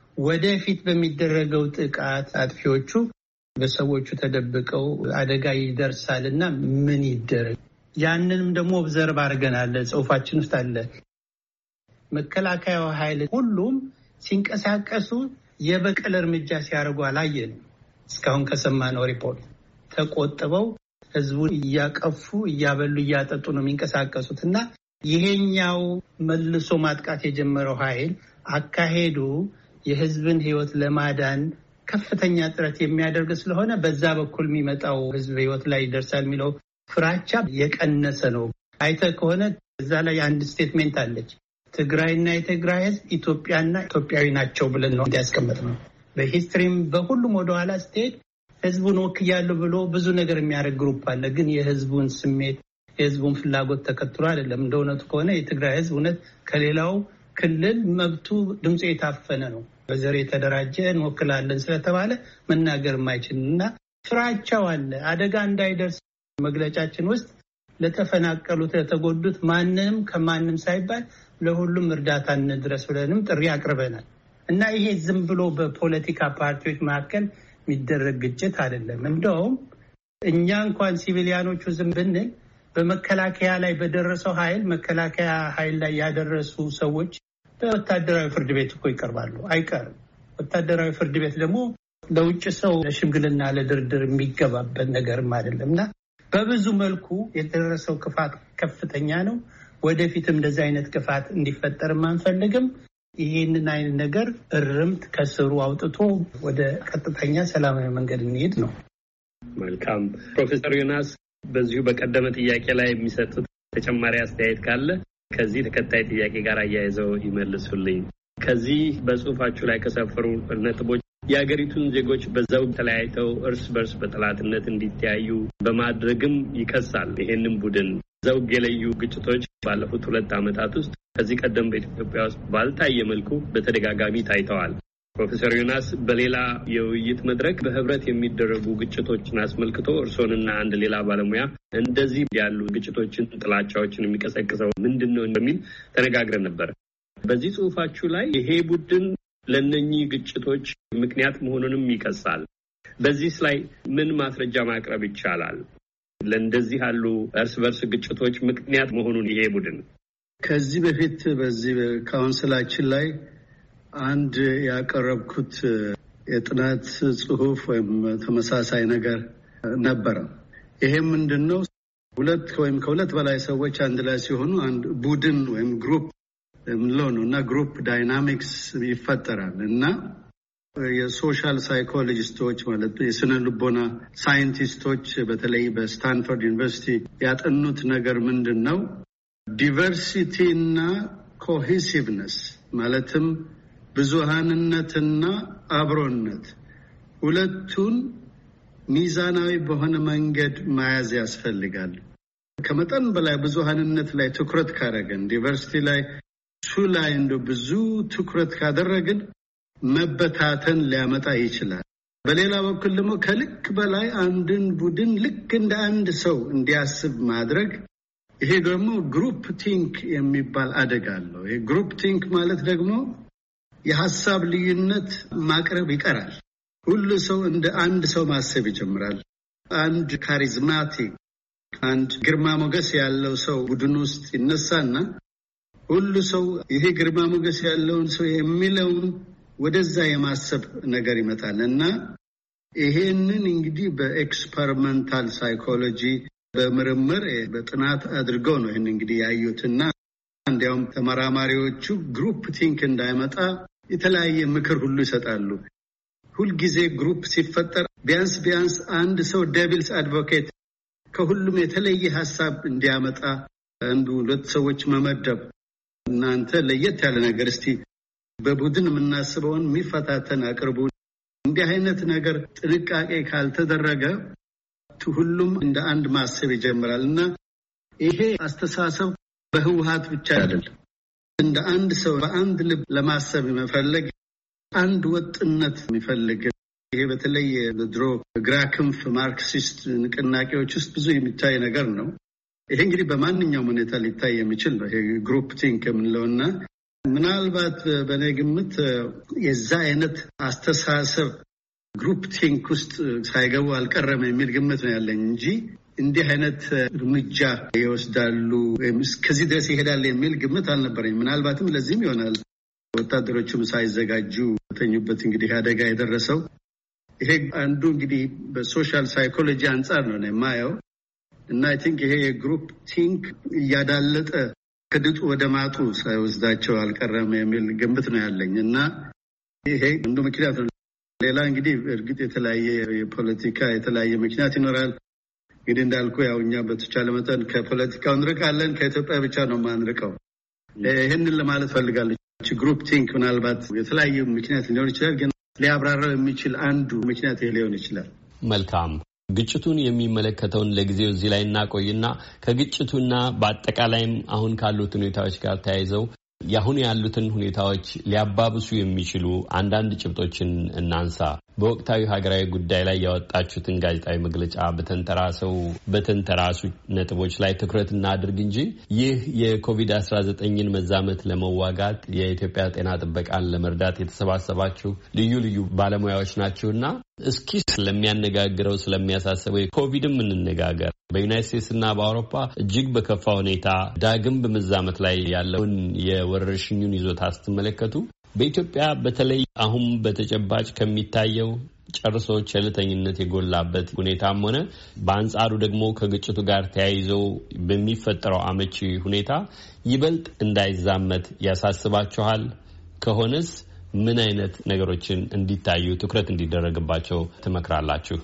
Speaker 7: ወደፊት በሚደረገው ጥቃት አጥፊዎቹ በሰዎቹ ተደብቀው አደጋ ይደርሳልና ምን ይደረግ? ያንንም ደግሞ ኦብዘርቭ አድርገናል። ጽሁፋችን ውስጥ አለ። መከላከያው ኃይል ሁሉም ሲንቀሳቀሱ የበቀል እርምጃ ሲያደርጉ አላየንም። እስካሁን ከሰማነው ሪፖርት ተቆጥበው ህዝቡን እያቀፉ እያበሉ እያጠጡ ነው የሚንቀሳቀሱት እና ይሄኛው መልሶ ማጥቃት የጀመረው ኃይል አካሄዱ የህዝብን ህይወት ለማዳን ከፍተኛ ጥረት የሚያደርግ ስለሆነ በዛ በኩል የሚመጣው ህዝብ ህይወት ላይ ይደርሳል የሚለው ፍራቻ የቀነሰ ነው። አይተህ ከሆነ እዛ ላይ አንድ ስቴትሜንት አለች። ትግራይና የትግራይ ህዝብ ኢትዮጵያና ኢትዮጵያዊ ናቸው ብለን ነው እንዲያስቀምጥ ነው። በሂስትሪም በሁሉም ወደኋላ ስትሄድ ህዝቡን ወክያለሁ ብሎ ብዙ ነገር የሚያደርግ ግሩፕ አለ። ግን የህዝቡን ስሜት የህዝቡን ፍላጎት ተከትሎ አይደለም። እንደ እውነቱ ከሆነ የትግራይ ህዝብ እውነት ከሌላው ክልል መብቱ ድምፁ የታፈነ ነው። በዘር የተደራጀ እንወክላለን ስለተባለ መናገር የማይችልና ፍራቻው አለ። አደጋ እንዳይደርስ መግለጫችን ውስጥ ለተፈናቀሉት ለተጎዱት ማንንም ከማንም ሳይባል ለሁሉም እርዳታ እንድረስ ብለንም ጥሪ አቅርበናል እና ይሄ ዝም ብሎ በፖለቲካ ፓርቲዎች መካከል የሚደረግ ግጭት አይደለም። እንደውም እኛ እንኳን ሲቪሊያኖቹ ዝም ብንል በመከላከያ ላይ በደረሰው ኃይል መከላከያ ኃይል ላይ ያደረሱ ሰዎች በወታደራዊ ፍርድ ቤት እኮ ይቀርባሉ። አይቀርም። ወታደራዊ ፍርድ ቤት ደግሞ ለውጭ ሰው ለሽምግልና ለድርድር የሚገባበት ነገርም አይደለምና በብዙ መልኩ የደረሰው ክፋት ከፍተኛ ነው። ወደፊትም እንደዚህ አይነት ክፋት እንዲፈጠርም አንፈልግም። ይሄንን አይነት ነገር እርምት ከስሩ አውጥቶ ወደ ቀጥተኛ ሰላማዊ መንገድ እንሄድ ነው።
Speaker 15: መልካም ፕሮፌሰር ዮናስ በዚሁ በቀደመ ጥያቄ ላይ የሚሰጡት ተጨማሪ አስተያየት ካለ ከዚህ ተከታይ ጥያቄ ጋር አያይዘው ይመልሱልኝ። ከዚህ በጽሁፋችሁ ላይ ከሰፈሩ ነጥቦች የሀገሪቱን ዜጎች በዛው ተለያይተው እርስ በርስ በጠላትነት እንዲተያዩ በማድረግም ይከሳል። ይሄንን ቡድን ዘውግ የለዩ ግጭቶች ባለፉት ሁለት ዓመታት ውስጥ ከዚህ ቀደም በኢትዮጵያ ውስጥ ባልታየ መልኩ በተደጋጋሚ ታይተዋል። ፕሮፌሰር ዮናስ በሌላ የውይይት መድረክ በህብረት የሚደረጉ ግጭቶችን አስመልክቶ እርሶንና አንድ ሌላ ባለሙያ እንደዚህ ያሉ ግጭቶችን፣ ጥላቻዎችን የሚቀሰቅሰው ምንድነው በሚል ተነጋግረን ነበር። በዚህ ጽሁፋችሁ ላይ ይሄ ቡድን ለነኚህ ግጭቶች ምክንያት መሆኑንም ይከሳል። በዚህ ላይ ምን ማስረጃ ማቅረብ ይቻላል? ለእንደዚህ ያሉ እርስ በርስ ግጭቶች ምክንያት መሆኑን ይሄ ቡድን
Speaker 6: ከዚህ በፊት በዚህ ካውንስላችን ላይ አንድ ያቀረብኩት የጥናት ጽሑፍ ወይም ተመሳሳይ ነገር ነበረ። ይሄ ምንድነው? ሁለት ወይም ከሁለት በላይ ሰዎች አንድ ላይ ሲሆኑ አንድ ቡድን ወይም ግሩፕ ምንለው ነው እና ግሩፕ ዳይናሚክስ ይፈጠራል እና የሶሻል ሳይኮሎጂስቶች ማለት የስነ ልቦና ሳይንቲስቶች በተለይ በስታንፎርድ ዩኒቨርሲቲ ያጠኑት ነገር ምንድነው? ዲቨርሲቲ እና ኮሄሲቭነስ ማለትም ብዙሃንነትና አብሮነት ሁለቱን ሚዛናዊ በሆነ መንገድ መያዝ ያስፈልጋል። ከመጠን በላይ ብዙሃንነት ላይ ትኩረት ካደረግን ዲቨርሲቲ ላይ ሱ ላይ እንደው ብዙ ትኩረት ካደረግን መበታተን ሊያመጣ ይችላል። በሌላ በኩል ደግሞ ከልክ በላይ አንድን ቡድን ልክ እንደ አንድ ሰው እንዲያስብ ማድረግ ይሄ ደግሞ ግሩፕ ቲንክ የሚባል አደጋ አለው። ይሄ ግሩፕ ቲንክ ማለት ደግሞ የሐሳብ ልዩነት ማቅረብ ይቀራል። ሁሉ ሰው እንደ አንድ ሰው ማሰብ ይጀምራል። አንድ ካሪዝማቲክ አንድ ግርማ ሞገስ ያለው ሰው ቡድን ውስጥ ይነሳና ሁሉ ሰው ይሄ ግርማ ሞገስ ያለውን ሰው የሚለውን ወደዛ የማሰብ ነገር ይመጣል እና ይሄንን እንግዲህ በኤክስፐሪመንታል ሳይኮሎጂ በምርምር በጥናት አድርገው ነው ይሄን እንግዲህ ያዩትና እንዲያውም ተመራማሪዎቹ ግሩፕ ቲንክ እንዳይመጣ የተለያየ ምክር ሁሉ ይሰጣሉ። ሁልጊዜ ግሩፕ ሲፈጠር ቢያንስ ቢያንስ አንድ ሰው ዴቪልስ አድቮኬት ከሁሉም የተለየ ሐሳብ እንዲያመጣ አንዱ ሁለት ሰዎች መመደብ እናንተ ለየት ያለ ነገር እስቲ በቡድን የምናስበውን የሚፈታተን አቅርቡ። እንዲህ አይነት ነገር ጥንቃቄ ካልተደረገ ሁሉም እንደ አንድ ማሰብ ይጀምራል እና ይሄ አስተሳሰብ በህወሓት ብቻ አይደለም። እንደ አንድ ሰው በአንድ ልብ ለማሰብ መፈለግ አንድ ወጥነት የሚፈልግ ይሄ በተለይ ድሮ ግራ ክንፍ ማርክሲስት ንቅናቄዎች ውስጥ ብዙ የሚታይ ነገር ነው። ይሄ እንግዲህ በማንኛውም ሁኔታ ሊታይ የሚችል ነው። ይሄ ግሩፕ ቲንክ የምንለውና ምናልባት በኔ ግምት የዛ አይነት አስተሳሰብ ግሩፕ ቲንክ ውስጥ ሳይገቡ አልቀረም የሚል ግምት ነው ያለኝ እንጂ እንዲህ አይነት እርምጃ ይወስዳሉ ወይም ከዚህ ድረስ ይሄዳል የሚል ግምት አልነበረኝ። ምናልባትም ለዚህም ይሆናል ወታደሮቹም ሳይዘጋጁ ተኙበት እንግዲህ አደጋ የደረሰው። ይሄ አንዱ እንግዲህ በሶሻል ሳይኮሎጂ አንጻር ነው የማየው እና አይ ቲንክ ይሄ የግሩፕ ቲንክ እያዳለጠ ከድጡ ወደ ማጡ ሳይወስዳቸው አልቀረም የሚል ግምት ነው ያለኝ እና ይሄ አንዱ ምክንያት ነው። ሌላ እንግዲህ እርግጥ የተለያየ የፖለቲካ የተለያየ ምክንያት ይኖራል። እንግዲህ እንዳልኩ ያው እኛ በተቻለ መጠን ከፖለቲካው እንርቃለን፣ ከኢትዮጵያ ብቻ ነው ማንርቀው። ይሄንን ለማለት ፈልጋለሁ። ግሩፕ ቲንክ ምናልባት የተለያየ ምክንያት ሊሆን ይችላል፣ ግን ሊያብራራው የሚችል አንዱ ምክንያት ይሄ ሊሆን ይችላል።
Speaker 16: መልካም ግጭቱን የሚመለከተውን ለጊዜው እዚህ ላይ እናቆይና ከግጭቱና በአጠቃላይም አሁን ካሉት ሁኔታዎች ጋር ተያይዘው ያሁን ያሉትን ሁኔታዎች ሊያባብሱ የሚችሉ አንዳንድ ጭብጦችን እናንሳ። በወቅታዊ ሀገራዊ ጉዳይ ላይ ያወጣችሁትን ጋዜጣዊ መግለጫ በተንተራሰው በተንተራሱ ነጥቦች ላይ ትኩረት እናድርግ እንጂ ይህ የኮቪድ አስራ ዘጠኝን መዛመት ለመዋጋት የኢትዮጵያ ጤና ጥበቃን ለመርዳት የተሰባሰባችሁ ልዩ ልዩ ባለሙያዎች ናችሁና እስኪ ስለሚያነጋግረው ስለሚያሳስበው የኮቪድም እንነጋገር። በዩናይትድ ስቴትስ እና በአውሮፓ እጅግ በከፋ ሁኔታ ዳግም በመዛመት ላይ ያለውን የወረርሽኙን ይዞታ ስትመለከቱ በኢትዮጵያ በተለይ አሁን በተጨባጭ ከሚታየው ጨርሶ ቸልተኝነት የጎላበት ሁኔታም ሆነ በአንጻሩ ደግሞ ከግጭቱ ጋር ተያይዘው በሚፈጠረው አመቺ ሁኔታ ይበልጥ እንዳይዛመት ያሳስባችኋል? ከሆነስ ምን አይነት ነገሮችን እንዲታዩ ትኩረት እንዲደረግባቸው ትመክራላችሁ?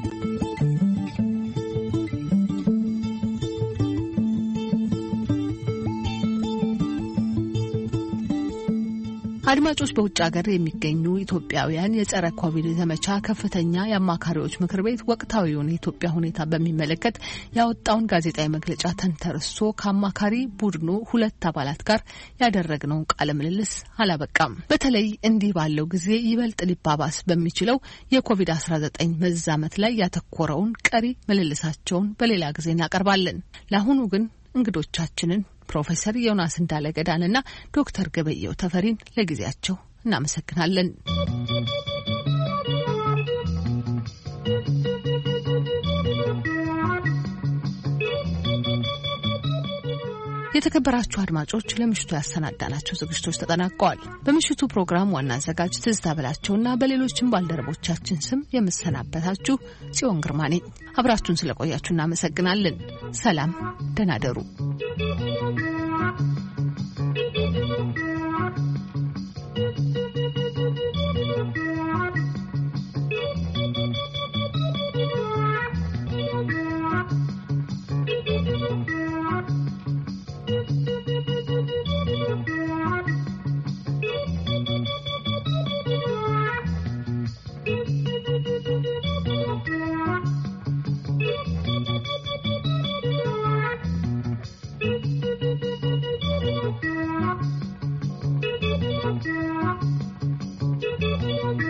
Speaker 2: አድማጮች፣ በውጭ ሀገር የሚገኙ ኢትዮጵያውያን የጸረ ኮቪድ ዘመቻ ከፍተኛ የአማካሪዎች ምክር ቤት ወቅታዊውን የኢትዮጵያ ሁኔታ በሚመለከት ያወጣውን ጋዜጣዊ መግለጫ ተንተርሶ ከአማካሪ ቡድኑ ሁለት አባላት ጋር ያደረግነውን ቃለ ምልልስ አላበቃም። በተለይ እንዲህ ባለው ጊዜ ይበልጥ ሊባባስ በሚችለው የኮቪድ አስራ ዘጠኝ መዛመት ላይ ያተኮረውን ቀሪ ምልልሳቸውን በሌላ ጊዜ እናቀርባለን። ለአሁኑ ግን እንግዶቻችንን ፕሮፌሰር ዮናስ እንዳለገዳንና ዶክተር ገበየው ተፈሪን ለጊዜያቸው እናመሰግናለን። የተከበራችሁ አድማጮች ለምሽቱ ያሰናዳናቸው ዝግጅቶች ተጠናቀዋል። በምሽቱ ፕሮግራም ዋና አዘጋጅ ትዝታ በላቸውና በሌሎችም ባልደረቦቻችን ስም የምሰናበታችሁ ጽዮን ግርማ ነኝ። አብራችሁን ስለቆያችሁ እናመሰግናለን። ሰላም፣ ደህና ደሩ።